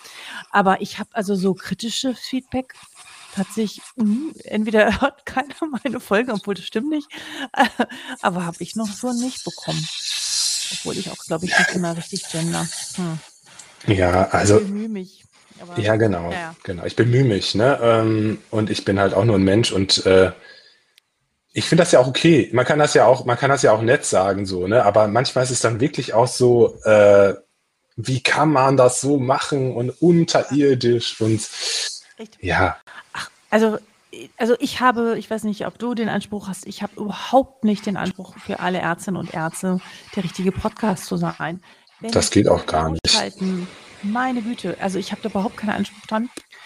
Aber ich habe also so kritische Feedback tatsächlich, entweder hört keiner meine Folgen, obwohl das stimmt nicht, aber habe ich noch so nicht bekommen. Obwohl ich auch, glaube ich, nicht immer richtig gender. Ja, also, Ich bemühe mich. Aber, ja, genau, ja. genau. Ich bemühe mich, ne? Und ich bin halt auch nur ein Mensch und ich finde das ja auch okay. Man kann das ja auch nett sagen, so, ne? Aber manchmal ist es dann wirklich auch so, wie kann man das so machen und unterirdisch und Richtig. ja. Ach, also ich weiß nicht, ob du den Anspruch hast, ich habe überhaupt nicht den Anspruch, für alle Ärztinnen und Ärzte der richtige Podcast zu sein. Wenn Das die geht auch sich gar nicht. ausschalten, meine Güte, also ich habe da überhaupt keinen Anspruch dran.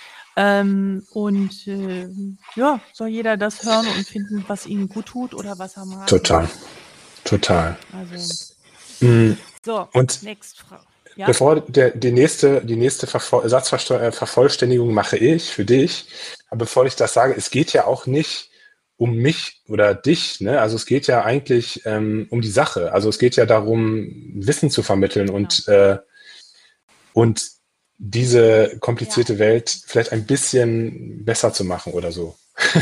Ja, soll jeder das hören und finden, was ihm gut tut oder was er mag. Total. Total. Also, Mm, so, Und next Frage. Ja? bevor die nächste Satzvervollständigung mache ich für dich, aber bevor ich das sage, es geht ja auch nicht um mich oder dich, ne? Also es geht ja eigentlich um die Sache. Also es geht ja darum, Wissen zu vermitteln und diese komplizierte Welt vielleicht ein bisschen besser zu machen oder so.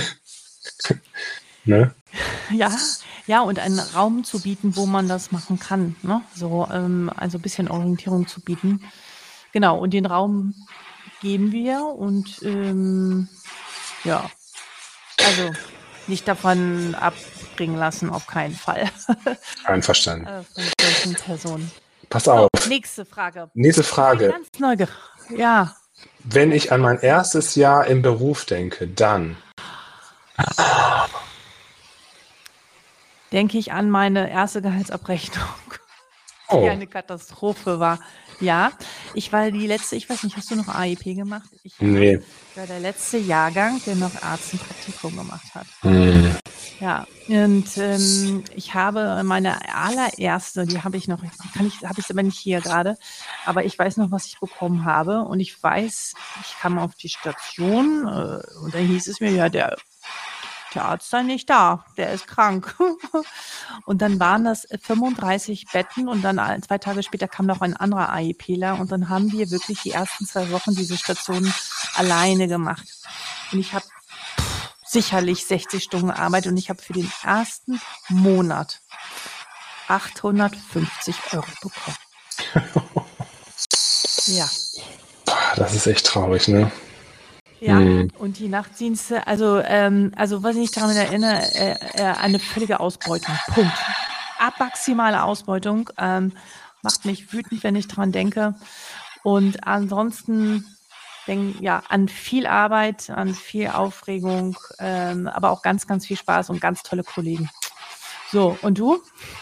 Ne? Ja, und einen Raum zu bieten, wo man das machen kann, ne? So, also ein bisschen Orientierung zu bieten. Genau, und den Raum geben wir und ja, also nicht davon abbringen lassen, auf keinen Fall. Einverstanden. Von solchen Personen. Pass auf. So, nächste Frage. Nächste Ich Frage. bin ganz neugierig. Ja. Wenn ich an mein erstes Jahr im Beruf denke, dann denke ich an meine erste Gehaltsabrechnung, die oh, eine Katastrophe war. Ja, ich war ich weiß nicht, hast du noch AEP gemacht? Ich nee. war der letzte Jahrgang, der noch Arzt ein Praktikum gemacht hat. Hm. Ja, und ich habe meine allererste, die habe ich noch, habe ich aber nicht hier gerade, aber ich weiß noch, was ich bekommen habe und ich weiß, ich kam auf die Station und dann hieß es mir, ja, der Arzt sei nicht da, der ist krank. Und dann waren das 35 Betten und dann 2 Tage später kam noch ein anderer AEPler und dann haben wir wirklich die ersten 2 Wochen diese Station alleine gemacht. Und ich habe sicherlich 60 Stunden gearbeitet und ich habe für den ersten Monat 850 € bekommen. Ja. Das ist echt traurig, ne? Ja, und die Nachtdienste, also was ich mich daran erinnere, eine völlige Ausbeutung. Punkt. Maximale Ausbeutung. Macht mich wütend, wenn ich daran denke. Und ansonsten an viel Arbeit, an viel Aufregung, aber auch ganz, ganz viel Spaß und ganz tolle Kollegen. So, und du?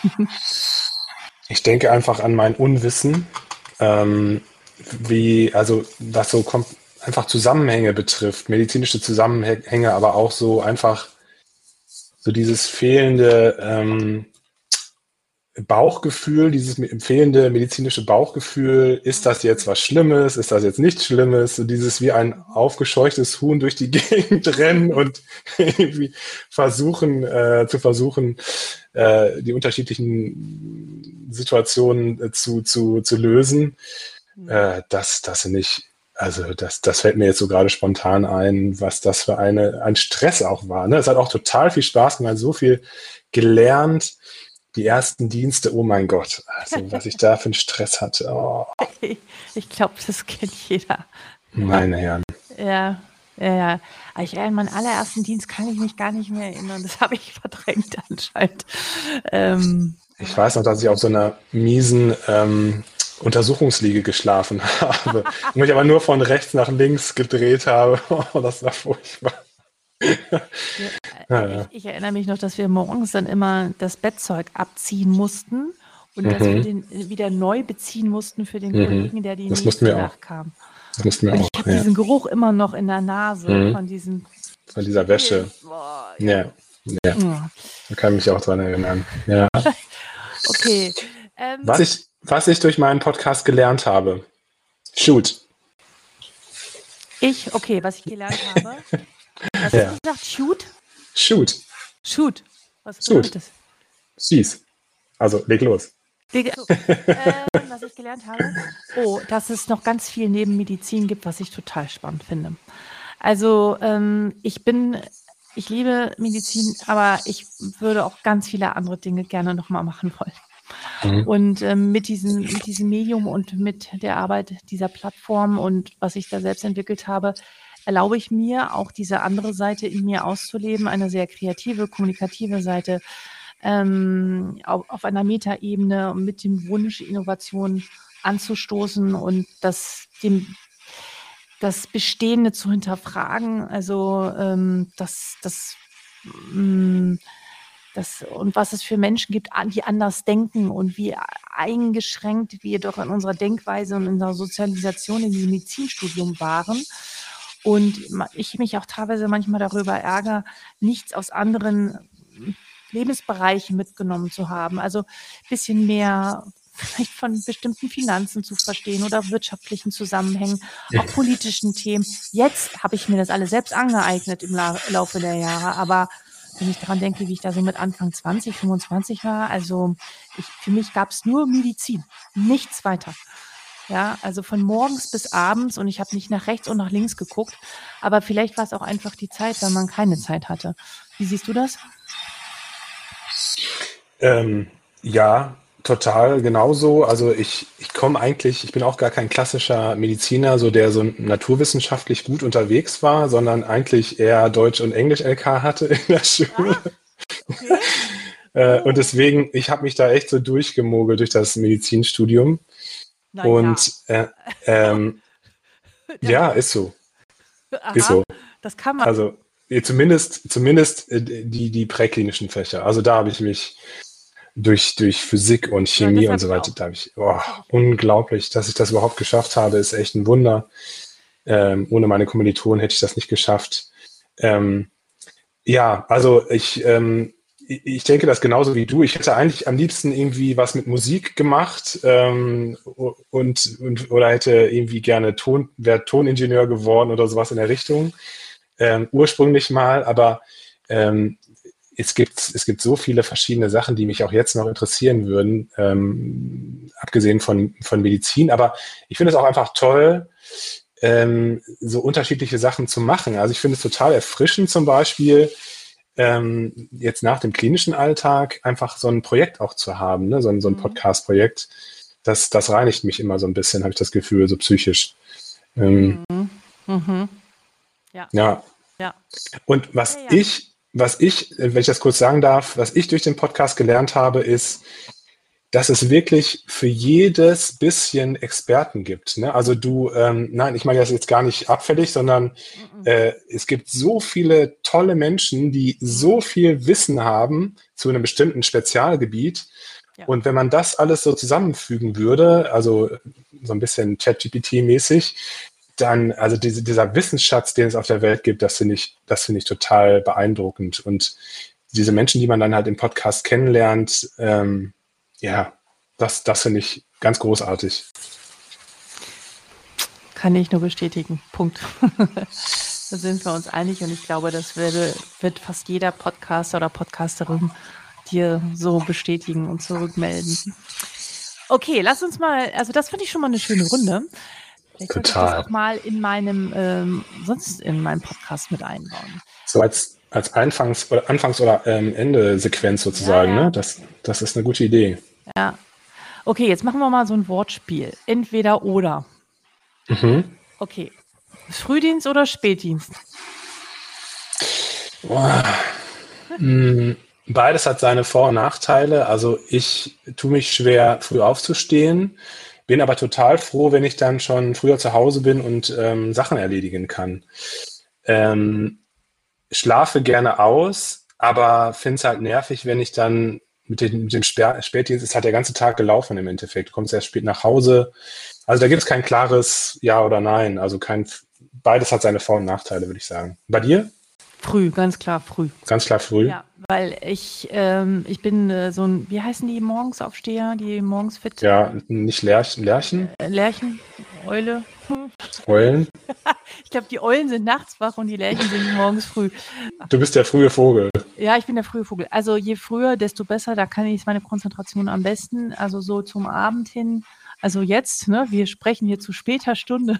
Ich denke einfach an mein Unwissen, was so einfach Zusammenhänge betrifft, medizinische Zusammenhänge, aber auch so einfach so dieses fehlende Bauchgefühl, dieses fehlende medizinische Bauchgefühl, ist das jetzt was Schlimmes, ist das jetzt nichts Schlimmes, so dieses wie ein aufgescheuchtes Huhn durch die Gegend rennen und irgendwie versuchen, die unterschiedlichen Situationen zu lösen. Das fällt mir jetzt so gerade spontan ein, was das für ein Stress auch war. Ne? Es hat auch total viel Spaß gemacht, so viel gelernt. Die ersten Dienste, oh mein Gott, also was ich da für einen Stress hatte. Oh. Ich glaube, das kennt jeder. Meine Herren. Ja. An meinen allerersten Dienst kann ich mich gar nicht mehr erinnern. Das habe ich verdrängt anscheinend. Ich weiß noch, dass ich auf so einer miesen Untersuchungsliege geschlafen habe und mich aber nur von rechts nach links gedreht habe. Oh, das war furchtbar. Ich erinnere mich noch, dass wir morgens dann immer das Bettzeug abziehen mussten und dass wir den wieder neu beziehen mussten für den Kollegen, der die nächste Nacht kam. Das mussten wir und auch. Ich habe diesen Geruch immer noch in der Nase von dieser Wäsche. Ja. Da kann ich mich auch dran erinnern. Ja. Okay. Was ich durch meinen Podcast gelernt habe. Shoot. Was ich gelernt habe. Was hast du gesagt? Shoot? Shoot. Was bedeutet das? Schieß. Also leg los. Was ich gelernt habe, dass es noch ganz viel neben Medizin gibt, was ich total spannend finde. Also ich liebe Medizin, aber ich würde auch ganz viele andere Dinge gerne nochmal machen wollen. Und mit diesem Medium und mit der Arbeit dieser Plattform und was ich da selbst entwickelt habe, erlaube ich mir auch diese andere Seite in mir auszuleben, eine sehr kreative, kommunikative Seite, auf einer Metaebene mit dem Wunsch, Innovation anzustoßen und das Bestehende zu hinterfragen. Also und was es für Menschen gibt, die anders denken und wie eingeschränkt wir doch in unserer Denkweise und in unserer Sozialisation in diesem Medizinstudium waren. Und ich mich auch teilweise manchmal darüber ärgere, nichts aus anderen Lebensbereichen mitgenommen zu haben. Also ein bisschen mehr vielleicht von bestimmten Finanzen zu verstehen oder wirtschaftlichen Zusammenhängen, auch politischen Themen. Jetzt habe ich mir das alles selbst angeeignet im Laufe der Jahre, aber wenn ich daran denke, wie ich da so mit Anfang 20, 25 war, also für mich gab es nur Medizin, nichts weiter. Ja, also von morgens bis abends und ich habe nicht nach rechts und nach links geguckt, aber vielleicht war es auch einfach die Zeit, weil man keine Zeit hatte. Wie siehst du das? Ja, total genauso. Also ich bin auch gar kein klassischer Mediziner, so der so naturwissenschaftlich gut unterwegs war, sondern eigentlich eher Deutsch und Englisch LK hatte in der Schule. Okay. Und deswegen, ich habe mich da echt so durchgemogelt durch das Medizinstudium. Und ja, ist so. Aha, ist so. Das kann man. Also zumindest die präklinischen Fächer. Also da habe ich mich durch Physik und Chemie und so weiter, da habe ich, unglaublich, dass ich das überhaupt geschafft habe, ist echt ein Wunder. Ohne meine Kommilitonen hätte ich das nicht geschafft. Ja, also ich denke das genauso wie du. Ich hätte eigentlich am liebsten irgendwie was mit Musik gemacht oder hätte irgendwie gerne wäre Toningenieur geworden oder sowas in der Richtung. Ursprünglich mal, aber es gibt so viele verschiedene Sachen, die mich auch jetzt noch interessieren würden, abgesehen von Medizin. Aber ich finde es auch einfach toll, so unterschiedliche Sachen zu machen. Also ich finde es total erfrischend zum Beispiel, jetzt nach dem klinischen Alltag einfach so ein Projekt auch zu haben, ne? so ein Podcast-Projekt. Das reinigt mich immer so ein bisschen, habe ich das Gefühl, so psychisch. Ja. Und was ich, wenn ich das kurz sagen darf, was ich durch den Podcast gelernt habe, ist, dass es wirklich für jedes bisschen Experten gibt. Ne? Also nein, ich meine das jetzt gar nicht abfällig, sondern es gibt so viele tolle Menschen, die so viel Wissen haben zu einem bestimmten Spezialgebiet. Ja. Und wenn man das alles so zusammenfügen würde, also so ein bisschen ChatGPT-mäßig, dann, also dieser Wissensschatz, den es auf der Welt gibt, das finde ich total beeindruckend. Und diese Menschen, die man dann halt im Podcast kennenlernt, ja, das finde ich ganz großartig. Kann ich nur bestätigen. Punkt. Da sind wir uns einig und ich glaube, das wird fast jeder Podcaster oder Podcasterin dir so bestätigen und zurückmelden. Okay, lass uns mal, also das finde ich schon mal eine schöne Runde. Vielleicht sollte ich das auch mal in meinem Podcast mit einbauen. So als Anfangs- oder Ende-Sequenz sozusagen, ja. Ne? Das ist eine gute Idee. Ja. Okay, jetzt machen wir mal so ein Wortspiel. Entweder oder. Okay. Frühdienst oder Spätdienst? Beides hat seine Vor- und Nachteile. Also ich tue mich schwer, früh aufzustehen, bin aber total froh, wenn ich dann schon früher zu Hause bin und Sachen erledigen kann. Schlafe gerne aus, aber finde es halt nervig, wenn ich dann mit dem Spätdienst ist halt der ganze Tag gelaufen im Endeffekt. Du kommst erst spät nach Hause. Also da gibt es kein klares Ja oder Nein. Also beides hat seine Vor- und Nachteile, würde ich sagen. Bei dir? Früh, ganz klar früh. Ganz klar früh? Ja, weil ich bin so ein, wie heißen die Morgensaufsteher, die morgens fit? Ja, nicht Lerchen? Lerchen, Eule. Eulen? Ich glaube, die Eulen sind nachts wach und die Lerchen sind morgens früh. Du bist der frühe Vogel. Ja, ich bin der frühe Vogel. Also je früher, desto besser. Da kann ich meine Konzentration am besten. Also so zum Abend hin. Also jetzt, ne, wir sprechen hier zu später Stunde,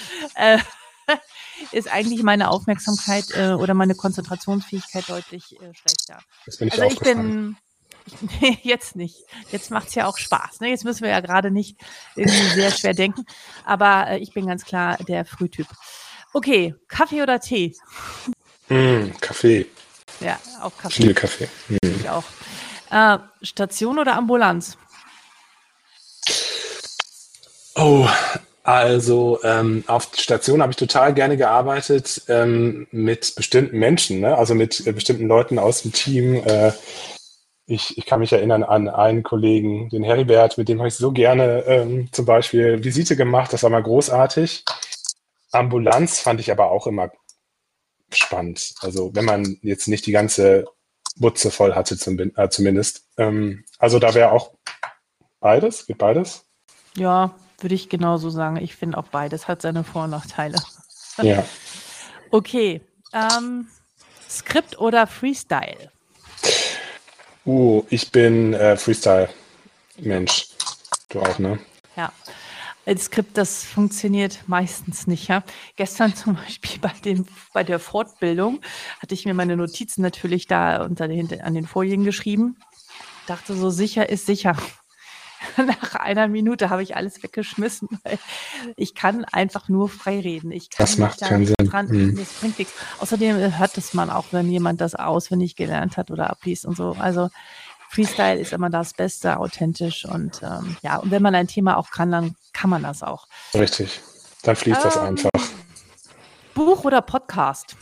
ist eigentlich meine Aufmerksamkeit oder meine Konzentrationsfähigkeit deutlich schlechter. Das bin ich Also aufgefallen. nee, jetzt nicht. Jetzt macht es ja auch Spaß. Ne? Jetzt müssen wir ja gerade nicht irgendwie sehr schwer denken. Aber ich bin ganz klar der Frühtyp. Okay, Kaffee oder Tee? Kaffee. Ja, auch Kaffee. Viel Kaffee. Ich auch. Station oder Ambulanz? Oh, also auf Station habe ich total gerne gearbeitet mit bestimmten Menschen, ne? Also mit bestimmten Leuten aus dem Team. Ich kann mich erinnern an einen Kollegen, den Heribert, mit dem habe ich so gerne zum Beispiel Visite gemacht. Das war mal großartig. Ambulanz fand ich aber auch immer spannend. Also wenn man jetzt nicht die ganze Butze voll hatte, zumindest. Also da wäre auch beides, geht beides. Ja, würde ich genauso sagen. Ich finde auch beides hat seine Vor- und Nachteile. Ja. Okay. Skript oder Freestyle? Ich bin Freestyle-Mensch. Du auch, ne? Ja. Ein Skript, das funktioniert meistens nicht. Ja? Gestern zum Beispiel bei der Fortbildung hatte ich mir meine Notizen natürlich da an den Folien geschrieben. Dachte so, sicher ist sicher. Nach einer Minute habe ich alles weggeschmissen, weil ich kann einfach nur frei reden. Das macht keinen Sinn. Das bringt nichts. Außerdem hört es man auch, wenn jemand das auswendig gelernt hat oder abliest und so. Also Freestyle ist immer das Beste, authentisch und ja, und wenn man ein Thema auch kann, dann kann man das auch. Richtig. Dann fließt das einfach. Buch oder Podcast?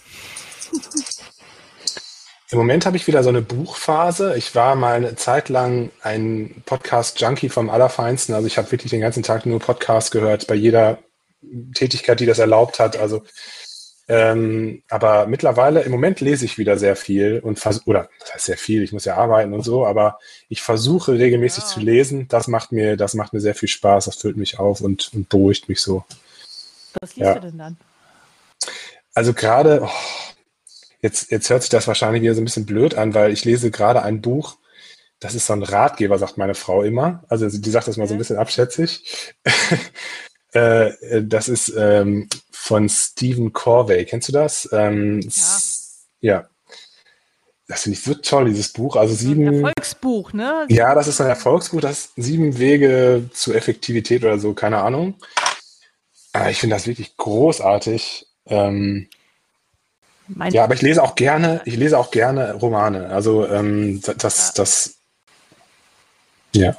Im Moment habe ich wieder so eine Buchphase. Ich war mal eine Zeit lang ein Podcast-Junkie vom Allerfeinsten. Also ich habe wirklich den ganzen Tag nur Podcasts gehört, bei jeder Tätigkeit, die das erlaubt hat. Also, aber mittlerweile, im Moment lese ich wieder sehr viel oder das heißt sehr viel, ich muss ja arbeiten und so, aber ich versuche regelmäßig zu lesen. Das macht mir sehr viel Spaß, das füllt mich auf und beruhigt mich so. Was liest du denn dann? Also gerade, Jetzt hört sich das wahrscheinlich wieder so ein bisschen blöd an, weil ich lese gerade ein Buch, das ist so ein Ratgeber, sagt meine Frau immer. Also die sagt das mal so ein bisschen abschätzig. Das ist von Stephen Corvey. Kennst du das? Ja. Das finde ich so toll, dieses Buch. Also ein Erfolgsbuch, ne? Ja, das ist ein Erfolgsbuch. Das ist 7 Wege zur Effektivität oder so, keine Ahnung. Ich finde das wirklich großartig. Ja, aber ich lese auch gerne Romane. Also ja.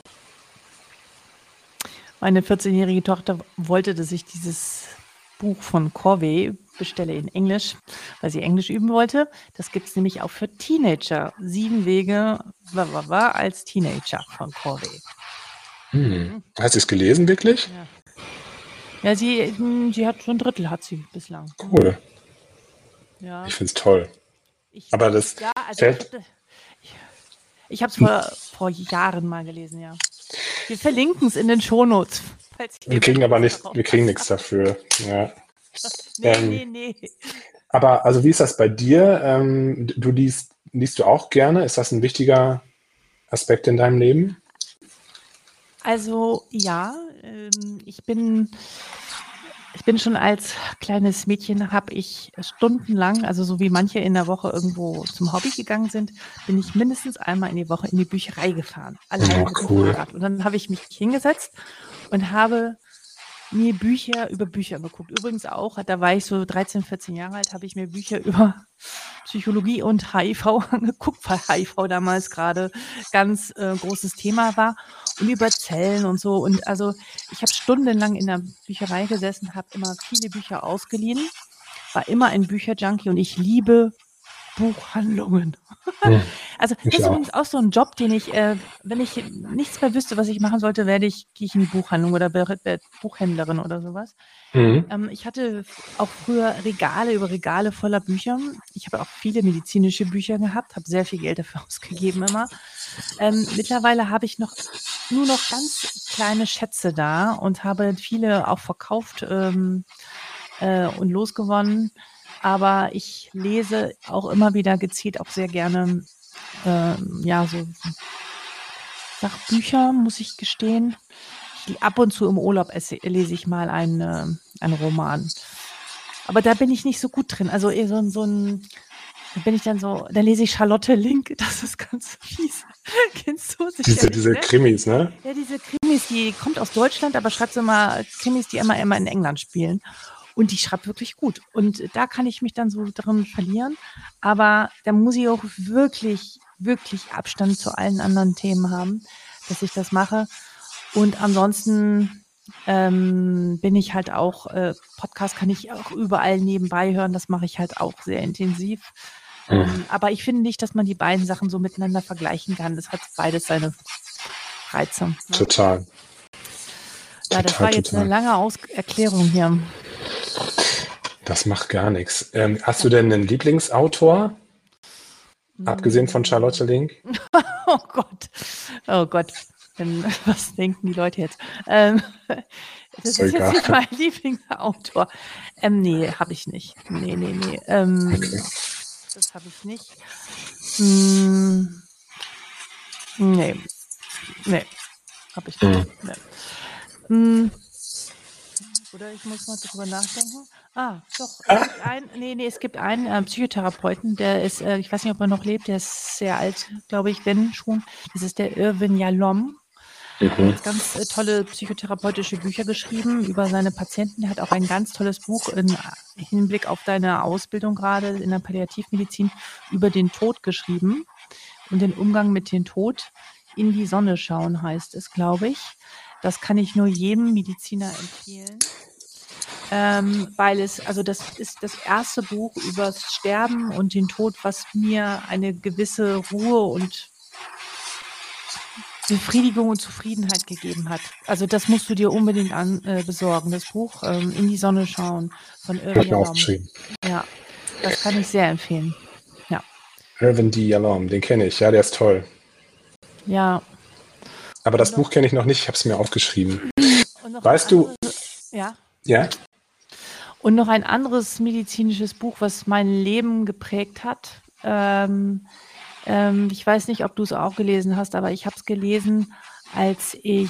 Meine 14-jährige Tochter wollte, dass ich dieses Buch von Corvey bestelle in Englisch, weil sie Englisch üben wollte. Das gibt es nämlich auch für Teenager. 7 Wege als Teenager von Corvey. Hast du es gelesen, wirklich? Ja, sie hat schon 1/3 hat sie bislang. Cool. Ja. Ich finde es toll. Aber das fällt... Ich habe es vor Jahren mal gelesen, ja. Wir verlinken es in den Shownotes. Wir kriegen nichts dafür. Ja. Nee. Aber also wie ist das bei dir? Liest du auch gerne? Ist das ein wichtiger Aspekt in deinem Leben? Also ja, ich bin schon als kleines Mädchen, habe ich stundenlang, also so wie manche in der Woche irgendwo zum Hobby gegangen sind, bin ich mindestens einmal in die Woche in die Bücherei gefahren. Allein mit dem Fahrrad. Und dann habe ich mich hingesetzt und habe mir Bücher über Bücher geguckt. Übrigens auch, da war ich so 13, 14 Jahre alt, habe ich mir Bücher über Psychologie und HIV angeguckt, weil HIV damals gerade ganz großes Thema war und über Zellen und so. Und also ich habe stundenlang in der Bücherei gesessen, habe immer viele Bücher ausgeliehen, war immer ein Bücherjunkie und ich liebe Buchhandlungen. Also das Ich ist auch. übrigens auch so ein Job, den ich, wenn ich nichts mehr wüsste, was ich machen sollte, gehe ich in die Buchhandlung oder werde Buchhändlerin oder sowas. Ich hatte auch früher Regale über Regale voller Bücher. Ich habe auch viele medizinische Bücher gehabt, habe sehr viel Geld dafür ausgegeben immer. Mittlerweile habe ich nur noch ganz kleine Schätze da und habe viele auch verkauft und losgewonnen. Aber ich lese auch immer wieder gezielt auch sehr gerne so Sachbücher, muss ich gestehen. Ab und zu im Urlaub lese ich mal einen Roman. Aber da bin ich nicht so gut drin. Also eher da lese ich Charlotte Link, das ist ganz fies. Kennst du sicherlich, Diese Krimis, ne? Ja, diese Krimis, die kommt aus Deutschland, aber schreibt so immer Krimis, die immer in England spielen. Und die schreibt wirklich gut. Und da kann ich mich dann so drin verlieren. Aber da muss ich auch wirklich, wirklich Abstand zu allen anderen Themen haben, dass ich das mache. Und ansonsten bin ich halt auch, Podcast kann ich auch überall nebenbei hören. Das mache ich halt auch sehr intensiv. Aber ich finde nicht, dass man die beiden Sachen so miteinander vergleichen kann. Das hat beides seine Reize. Ne? Total. Ja, das war jetzt eine lange Erklärung hier. Das macht gar nichts. Hast du denn einen Lieblingsautor? Abgesehen von Charlotte Link? Oh Gott. Was denken die Leute jetzt? Das ist jetzt nicht mein Lieblingsautor. Nee, habe ich nicht. Nee. Okay. Das habe ich nicht. Nee, habe ich nicht. Nee. Oder ich muss mal drüber nachdenken. Doch. Es gibt einen Psychotherapeuten, der ist, ich weiß nicht, ob er noch lebt, der ist sehr alt, glaube ich, wenn schon. Das ist der Irvin Yalom. Der hat ganz tolle psychotherapeutische Bücher geschrieben über seine Patienten. Der hat auch ein ganz tolles Buch im Hinblick auf deine Ausbildung gerade in der Palliativmedizin über den Tod geschrieben und den Umgang mit dem Tod. In die Sonne schauen heißt es, glaube ich. Das kann ich nur jedem Mediziner empfehlen, weil das ist das erste Buch über das Sterben und den Tod, was mir eine gewisse Ruhe und Befriedigung und Zufriedenheit gegeben hat. Also das musst du dir unbedingt besorgen. Das Buch In die Sonne schauen von Irvin Yalom. Ja, das kann ich sehr empfehlen. Ja. Irvin D. Yalom, den kenne ich. Ja, der ist toll. Ja. Aber das Buch kenne ich noch nicht. Ich habe es mir aufgeschrieben. Weißt du? Ja. Ja. Und noch ein anderes medizinisches Buch, was mein Leben geprägt hat. Ich weiß nicht, ob du es auch gelesen hast, aber ich habe es gelesen, als ich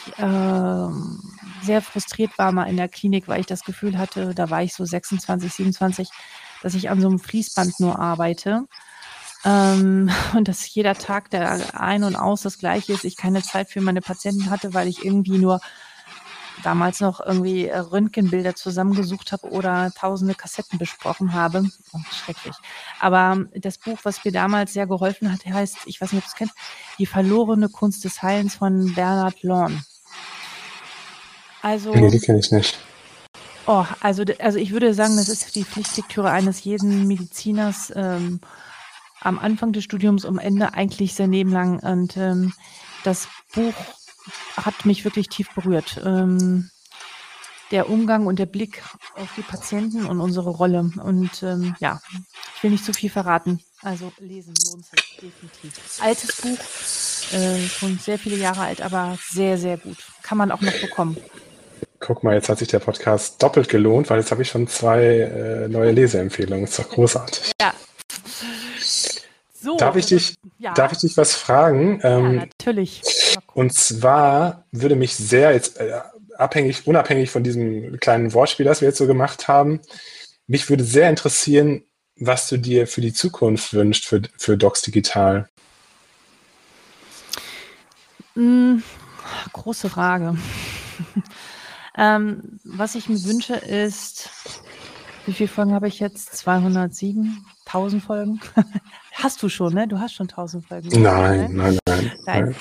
sehr frustriert war mal in der Klinik, weil ich das Gefühl hatte, da war ich so 26, 27, dass ich an so einem Fließband nur arbeite. Und dass jeder Tag der ein und aus das Gleiche ist, ich keine Zeit für meine Patienten hatte, weil ich irgendwie nur damals noch irgendwie Röntgenbilder zusammengesucht habe oder tausende Kassetten besprochen habe. Oh, schrecklich. Aber das Buch, was mir damals sehr geholfen hat, heißt, ich weiß nicht, ob du es kennst, Die verlorene Kunst des Heilens von Bernard Lorne. Also, nee, die kenne ich nicht. Also ich würde sagen, das ist die Pflichtlektüre eines jeden Mediziners am Anfang des Studiums, am Ende eigentlich sein Leben lang. Und das Buch hat mich wirklich tief berührt. Der Umgang und der Blick auf die Patienten und unsere Rolle. Und ich will nicht zu viel verraten. Also lesen lohnt sich definitiv. Altes Buch, schon sehr viele Jahre alt, aber sehr, sehr gut. Kann man auch noch bekommen. Guck mal, jetzt hat sich der Podcast doppelt gelohnt, weil jetzt habe ich schon 2 neue Leseempfehlungen. Ist doch großartig. Ja. So, darf ich dich was fragen? Ja, natürlich. Und zwar würde mich sehr jetzt unabhängig von diesem kleinen Wortspiel, das wir jetzt so gemacht haben, mich würde sehr interessieren, was du dir für die Zukunft wünschst für Docs Digital. Große Frage. Was ich mir wünsche ist, wie viele Folgen habe ich jetzt? 207? 1000 Folgen? Hast du schon, ne? Du hast schon 1000 Folgen. Nein.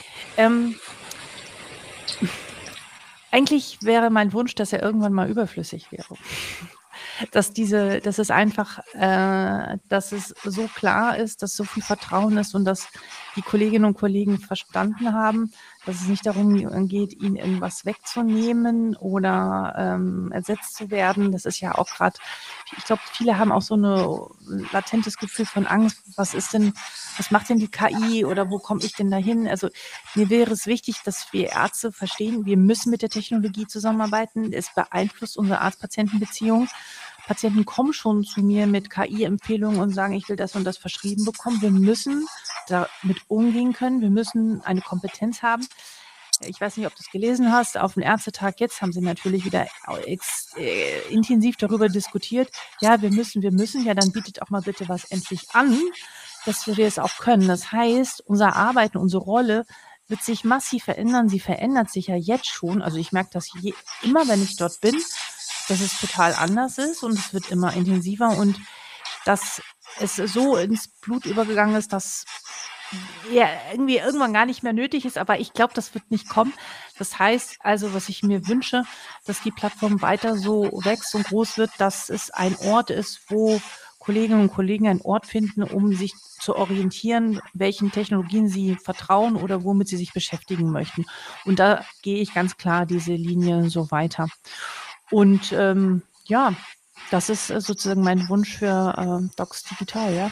Eigentlich wäre mein Wunsch, dass er irgendwann mal überflüssig wäre. dass es einfach, dass es so klar ist, dass so viel Vertrauen ist und dass die Kolleginnen und Kollegen verstanden haben, dass es nicht darum geht, ihnen irgendwas wegzunehmen oder ersetzt zu werden. Das ist ja auch gerade, ich glaube, viele haben auch so ein latentes Gefühl von Angst. Was macht denn die KI oder wo komme ich denn dahin? Also mir wäre es wichtig, dass wir Ärzte verstehen, wir müssen mit der Technologie zusammenarbeiten. Es beeinflusst unsere Arzt-Patienten-Beziehung. Patienten kommen schon zu mir mit KI-Empfehlungen und sagen, ich will das und das verschrieben bekommen. Wir müssen damit umgehen können. Wir müssen eine Kompetenz haben. Ich weiß nicht, ob du es gelesen hast. Auf dem Ärztetag jetzt haben sie natürlich wieder intensiv darüber diskutiert. Ja, wir müssen. Ja, dann bietet auch mal bitte was endlich an, dass wir es auch können. Das heißt, unser Arbeiten, unsere Rolle wird sich massiv verändern. Sie verändert sich ja jetzt schon. Also ich merke das immer, wenn ich dort bin, dass es total anders ist und es wird immer intensiver und dass es so ins Blut übergegangen ist, dass ja irgendwie irgendwann gar nicht mehr nötig ist, aber ich glaube, das wird nicht kommen. Das heißt also, was ich mir wünsche, dass die Plattform weiter so wächst und groß wird, dass es ein Ort ist, wo Kolleginnen und Kollegen einen Ort finden, um sich zu orientieren, welchen Technologien sie vertrauen oder womit sie sich beschäftigen möchten. Und da gehe ich ganz klar diese Linie so weiter. Und ja, das ist sozusagen mein Wunsch für Docs Digital, ja.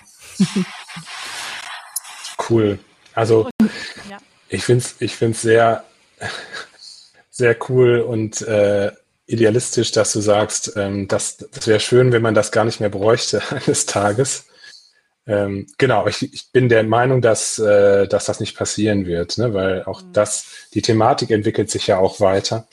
Cool. Also Ja. ich find's sehr, sehr cool und idealistisch, dass du sagst, das wäre schön, wenn man das gar nicht mehr bräuchte eines Tages. Genau, ich bin der Meinung, dass das nicht passieren wird, ne? Weil auch die Thematik entwickelt sich ja auch weiter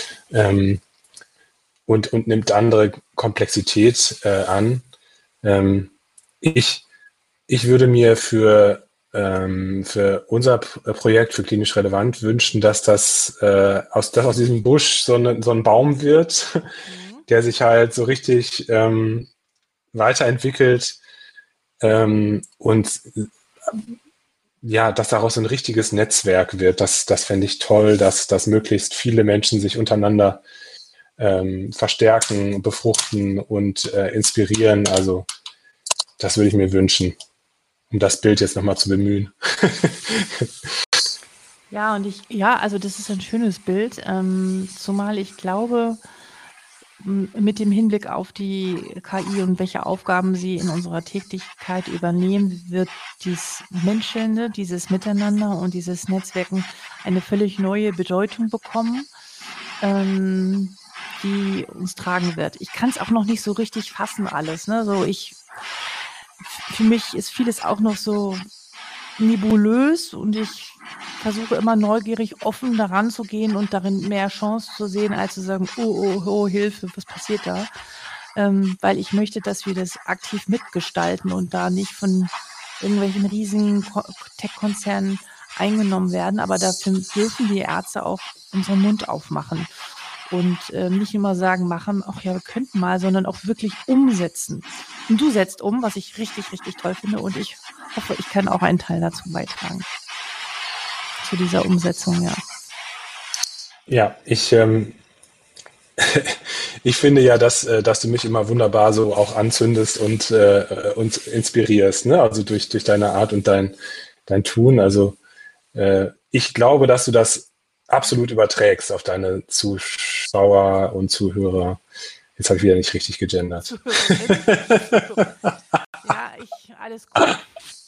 und nimmt andere Komplexität an. Ich würde mir für unser Projekt für klinisch relevant wünschen, dass das aus diesem Busch so ein Baum wird, der sich halt so richtig weiterentwickelt und ja, dass daraus ein richtiges Netzwerk wird. Das fände ich toll, dass möglichst viele Menschen sich untereinander verstärken, befruchten und inspirieren. Also das würde ich mir wünschen, um das Bild jetzt nochmal zu bemühen. Ja, also das ist ein schönes Bild, zumal ich glaube, mit dem Hinblick auf die KI und welche Aufgaben sie in unserer Tätigkeit übernehmen, wird dieses Menschelnde, dieses Miteinander und dieses Netzwerken eine völlig neue Bedeutung bekommen, die uns tragen wird. Ich kann es auch noch nicht so richtig fassen alles, ne? Für mich ist vieles auch noch so nebulös und ich versuche immer neugierig offen daran zu gehen und darin mehr Chance zu sehen, als zu sagen, oh, Hilfe, was passiert da? Weil ich möchte, dass wir das aktiv mitgestalten und da nicht von irgendwelchen riesigen Tech-Konzernen eingenommen werden. Aber dafür dürfen die Ärzte auch unseren Mund aufmachen und nicht immer sagen, machen, ach ja, wir könnten mal, sondern auch wirklich umsetzen. Und du setzt um, was ich richtig, richtig toll finde und ich hoffe, ich kann auch einen Teil dazu beitragen. Zu dieser Umsetzung, ja. Ja, ich finde ja, dass du mich immer wunderbar so auch anzündest und inspirierst, ne? Also durch deine Art und dein Tun. Also ich glaube, dass du das absolut überträgst auf deine Zuschauer und Zuhörer. Jetzt habe ich wieder nicht richtig gegendert. Ja, alles gut.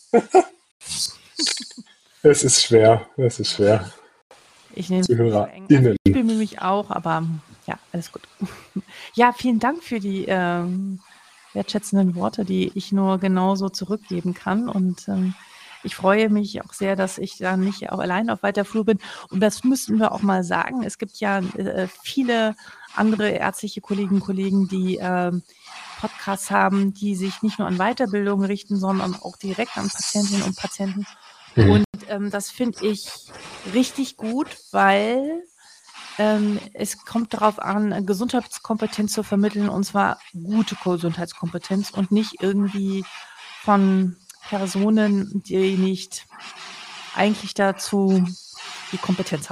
Es ist schwer. Ich nehme ZuhörerInnen. Ich bemühe mich auch, aber ja, alles gut. Ja, vielen Dank für die wertschätzenden Worte, die ich nur genauso zurückgeben kann. Und ich freue mich auch sehr, dass ich da nicht auch allein auf weiter Flur bin. Und das müssten wir auch mal sagen. Es gibt ja viele andere ärztliche Kolleginnen und Kollegen, die Podcasts haben, die sich nicht nur an Weiterbildung richten, sondern auch direkt an Patientinnen und Patienten. Und das finde ich richtig gut, weil es kommt darauf an, Gesundheitskompetenz zu vermitteln, und zwar gute Gesundheitskompetenz und nicht irgendwie von Personen, die nicht eigentlich dazu die Kompetenz haben.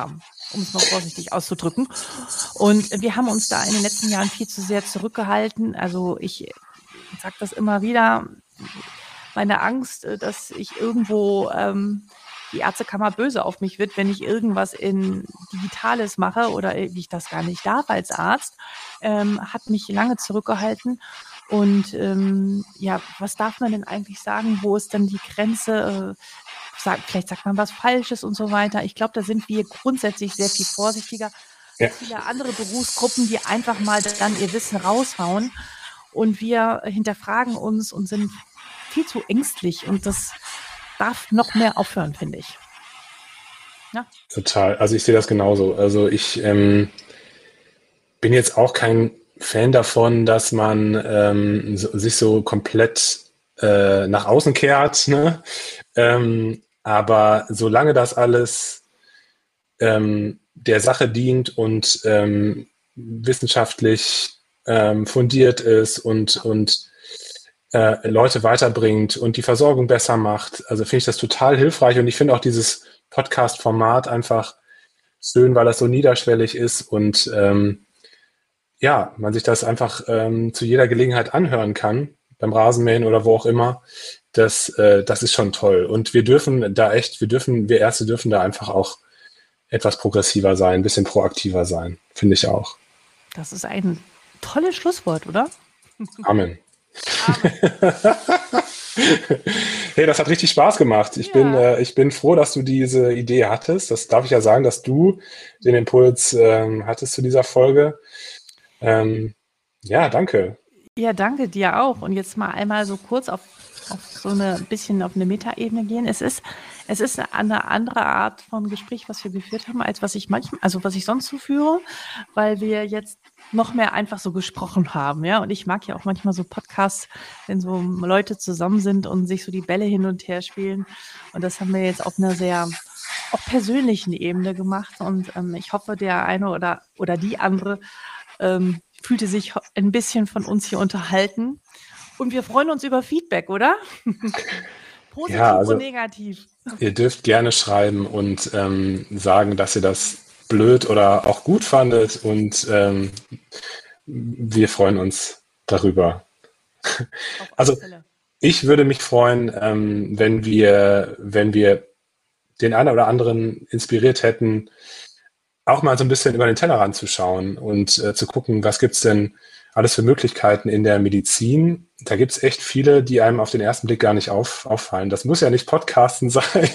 um es mal vorsichtig auszudrücken. Und wir haben uns da in den letzten Jahren viel zu sehr zurückgehalten. Also ich sage das immer wieder, meine Angst, dass ich irgendwo die Ärztekammer böse auf mich wird, wenn ich irgendwas in Digitales mache oder wie ich das gar nicht darf als Arzt, hat mich lange zurückgehalten. Und was darf man denn eigentlich sagen? Wo ist denn die Grenze? Vielleicht sagt man was Falsches und so weiter. Ich glaube, da sind wir grundsätzlich sehr viel vorsichtiger als viele andere Berufsgruppen, die einfach mal dann ihr Wissen raushauen. Und wir hinterfragen uns und sind viel zu ängstlich. Und das darf noch mehr aufhören, finde ich. Ja? Total. Also ich sehe das genauso. Also ich bin jetzt auch kein Fan davon, dass man sich so komplett nach außen kehrt. Ne? Aber solange das alles der Sache dient und wissenschaftlich fundiert ist und Leute weiterbringt und die Versorgung besser macht, also finde ich das total hilfreich. Und ich finde auch dieses Podcast-Format einfach schön, weil das so niederschwellig ist und man sich das einfach zu jeder Gelegenheit anhören kann, beim Rasenmähen oder wo auch immer. Das ist schon toll. Und wir Ärzte dürfen da einfach auch etwas progressiver sein, ein bisschen proaktiver sein, finde ich auch. Das ist ein tolles Schlusswort, oder? Amen. Hey, das hat richtig Spaß gemacht. Ich bin froh, dass du diese Idee hattest. Das darf ich ja sagen, dass du den Impuls hattest zu dieser Folge. Danke. Ja, danke dir auch. Und jetzt mal einmal so kurz auf so eine Metaebene gehen. Es ist eine andere Art von Gespräch, was wir geführt haben, als was ich sonst so führe, weil wir jetzt noch mehr einfach so gesprochen haben, ja. Und ich mag ja auch manchmal so Podcasts, wenn so Leute zusammen sind und sich so die Bälle hin und her spielen. Und das haben wir jetzt auf einer sehr auch persönlichen Ebene gemacht. Und ich hoffe, der eine oder die andere fühlte sich ein bisschen von uns hier unterhalten. Und wir freuen uns über Feedback, oder? Positiv und negativ. Ihr dürft gerne schreiben und sagen, dass ihr das blöd oder auch gut fandet. Und wir freuen uns darüber. Also ich würde mich freuen, wenn wir den einen oder anderen inspiriert hätten, auch mal so ein bisschen über den Tellerrand zu schauen und zu gucken, was gibt's denn alles für Möglichkeiten in der Medizin. Da gibt's echt viele, die einem auf den ersten Blick gar nicht auffallen. Das muss ja nicht Podcasten sein,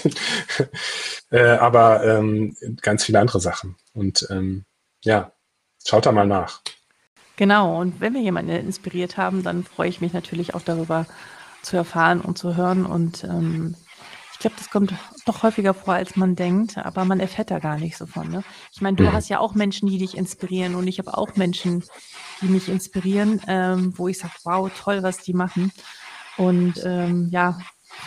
aber ganz viele andere Sachen. Und schaut da mal nach. Genau, und wenn wir jemanden inspiriert haben, dann freue ich mich natürlich auch darüber zu erfahren und zu hören. Und ich glaube, das kommt doch häufiger vor, als man denkt, aber man erfährt da gar nicht so von. Ne? Ich meine, du hast ja auch Menschen, die dich inspirieren und ich habe auch Menschen, die mich inspirieren, wo ich sage, wow, toll, was die machen. Und das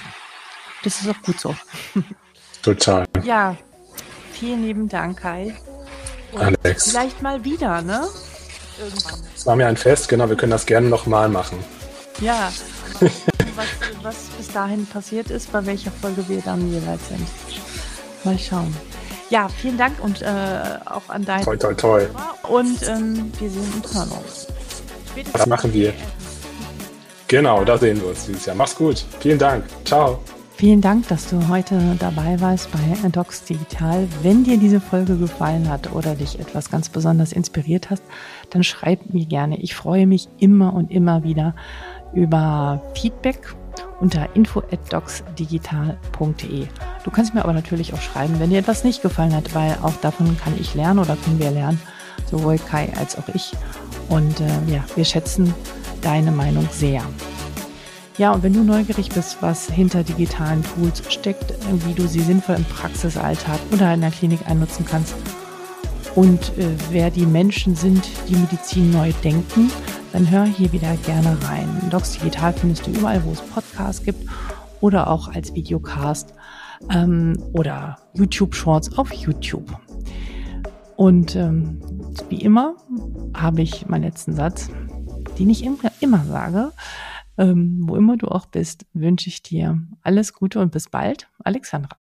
ist auch gut so. Total. Ja, vielen lieben Dank, Kai. Und Alex. Vielleicht mal wieder, ne? Irgendwann. Es war mir ein Fest, genau, wir können das gerne nochmal machen. Ja, was bis dahin passiert ist, bei welcher Folge wir dann jeweils sind. Mal schauen. Ja, vielen Dank und auch an deinen Toi. Und wir sehen uns hören uns. Das machen wir. Genau, da sehen wir uns dieses Jahr. Mach's gut. Vielen Dank. Ciao. Vielen Dank, dass du heute dabei warst bei Docs Digital. Wenn dir diese Folge gefallen hat oder dich etwas ganz besonders inspiriert hast, dann schreib mir gerne. Ich freue mich immer und immer wieder über Feedback unter info@docsdigital.de. Du kannst mir aber natürlich auch schreiben, wenn dir etwas nicht gefallen hat, weil auch davon kann ich lernen oder können wir lernen, sowohl Kai als auch ich. Und wir schätzen deine Meinung sehr. Ja, und wenn du neugierig bist, was hinter digitalen Tools steckt, wie du sie sinnvoll im Praxisalltag oder in der Klinik einnutzen kannst und wer die Menschen sind, die Medizin neu denken, dann hör hier wieder gerne rein. Docs Digital findest du überall, wo es Podcasts gibt oder auch als Videocast oder YouTube-Shorts auf YouTube. Und wie immer habe ich meinen letzten Satz, den ich immer sage. Wo immer du auch bist, wünsche ich dir alles Gute und bis bald, Alexandra.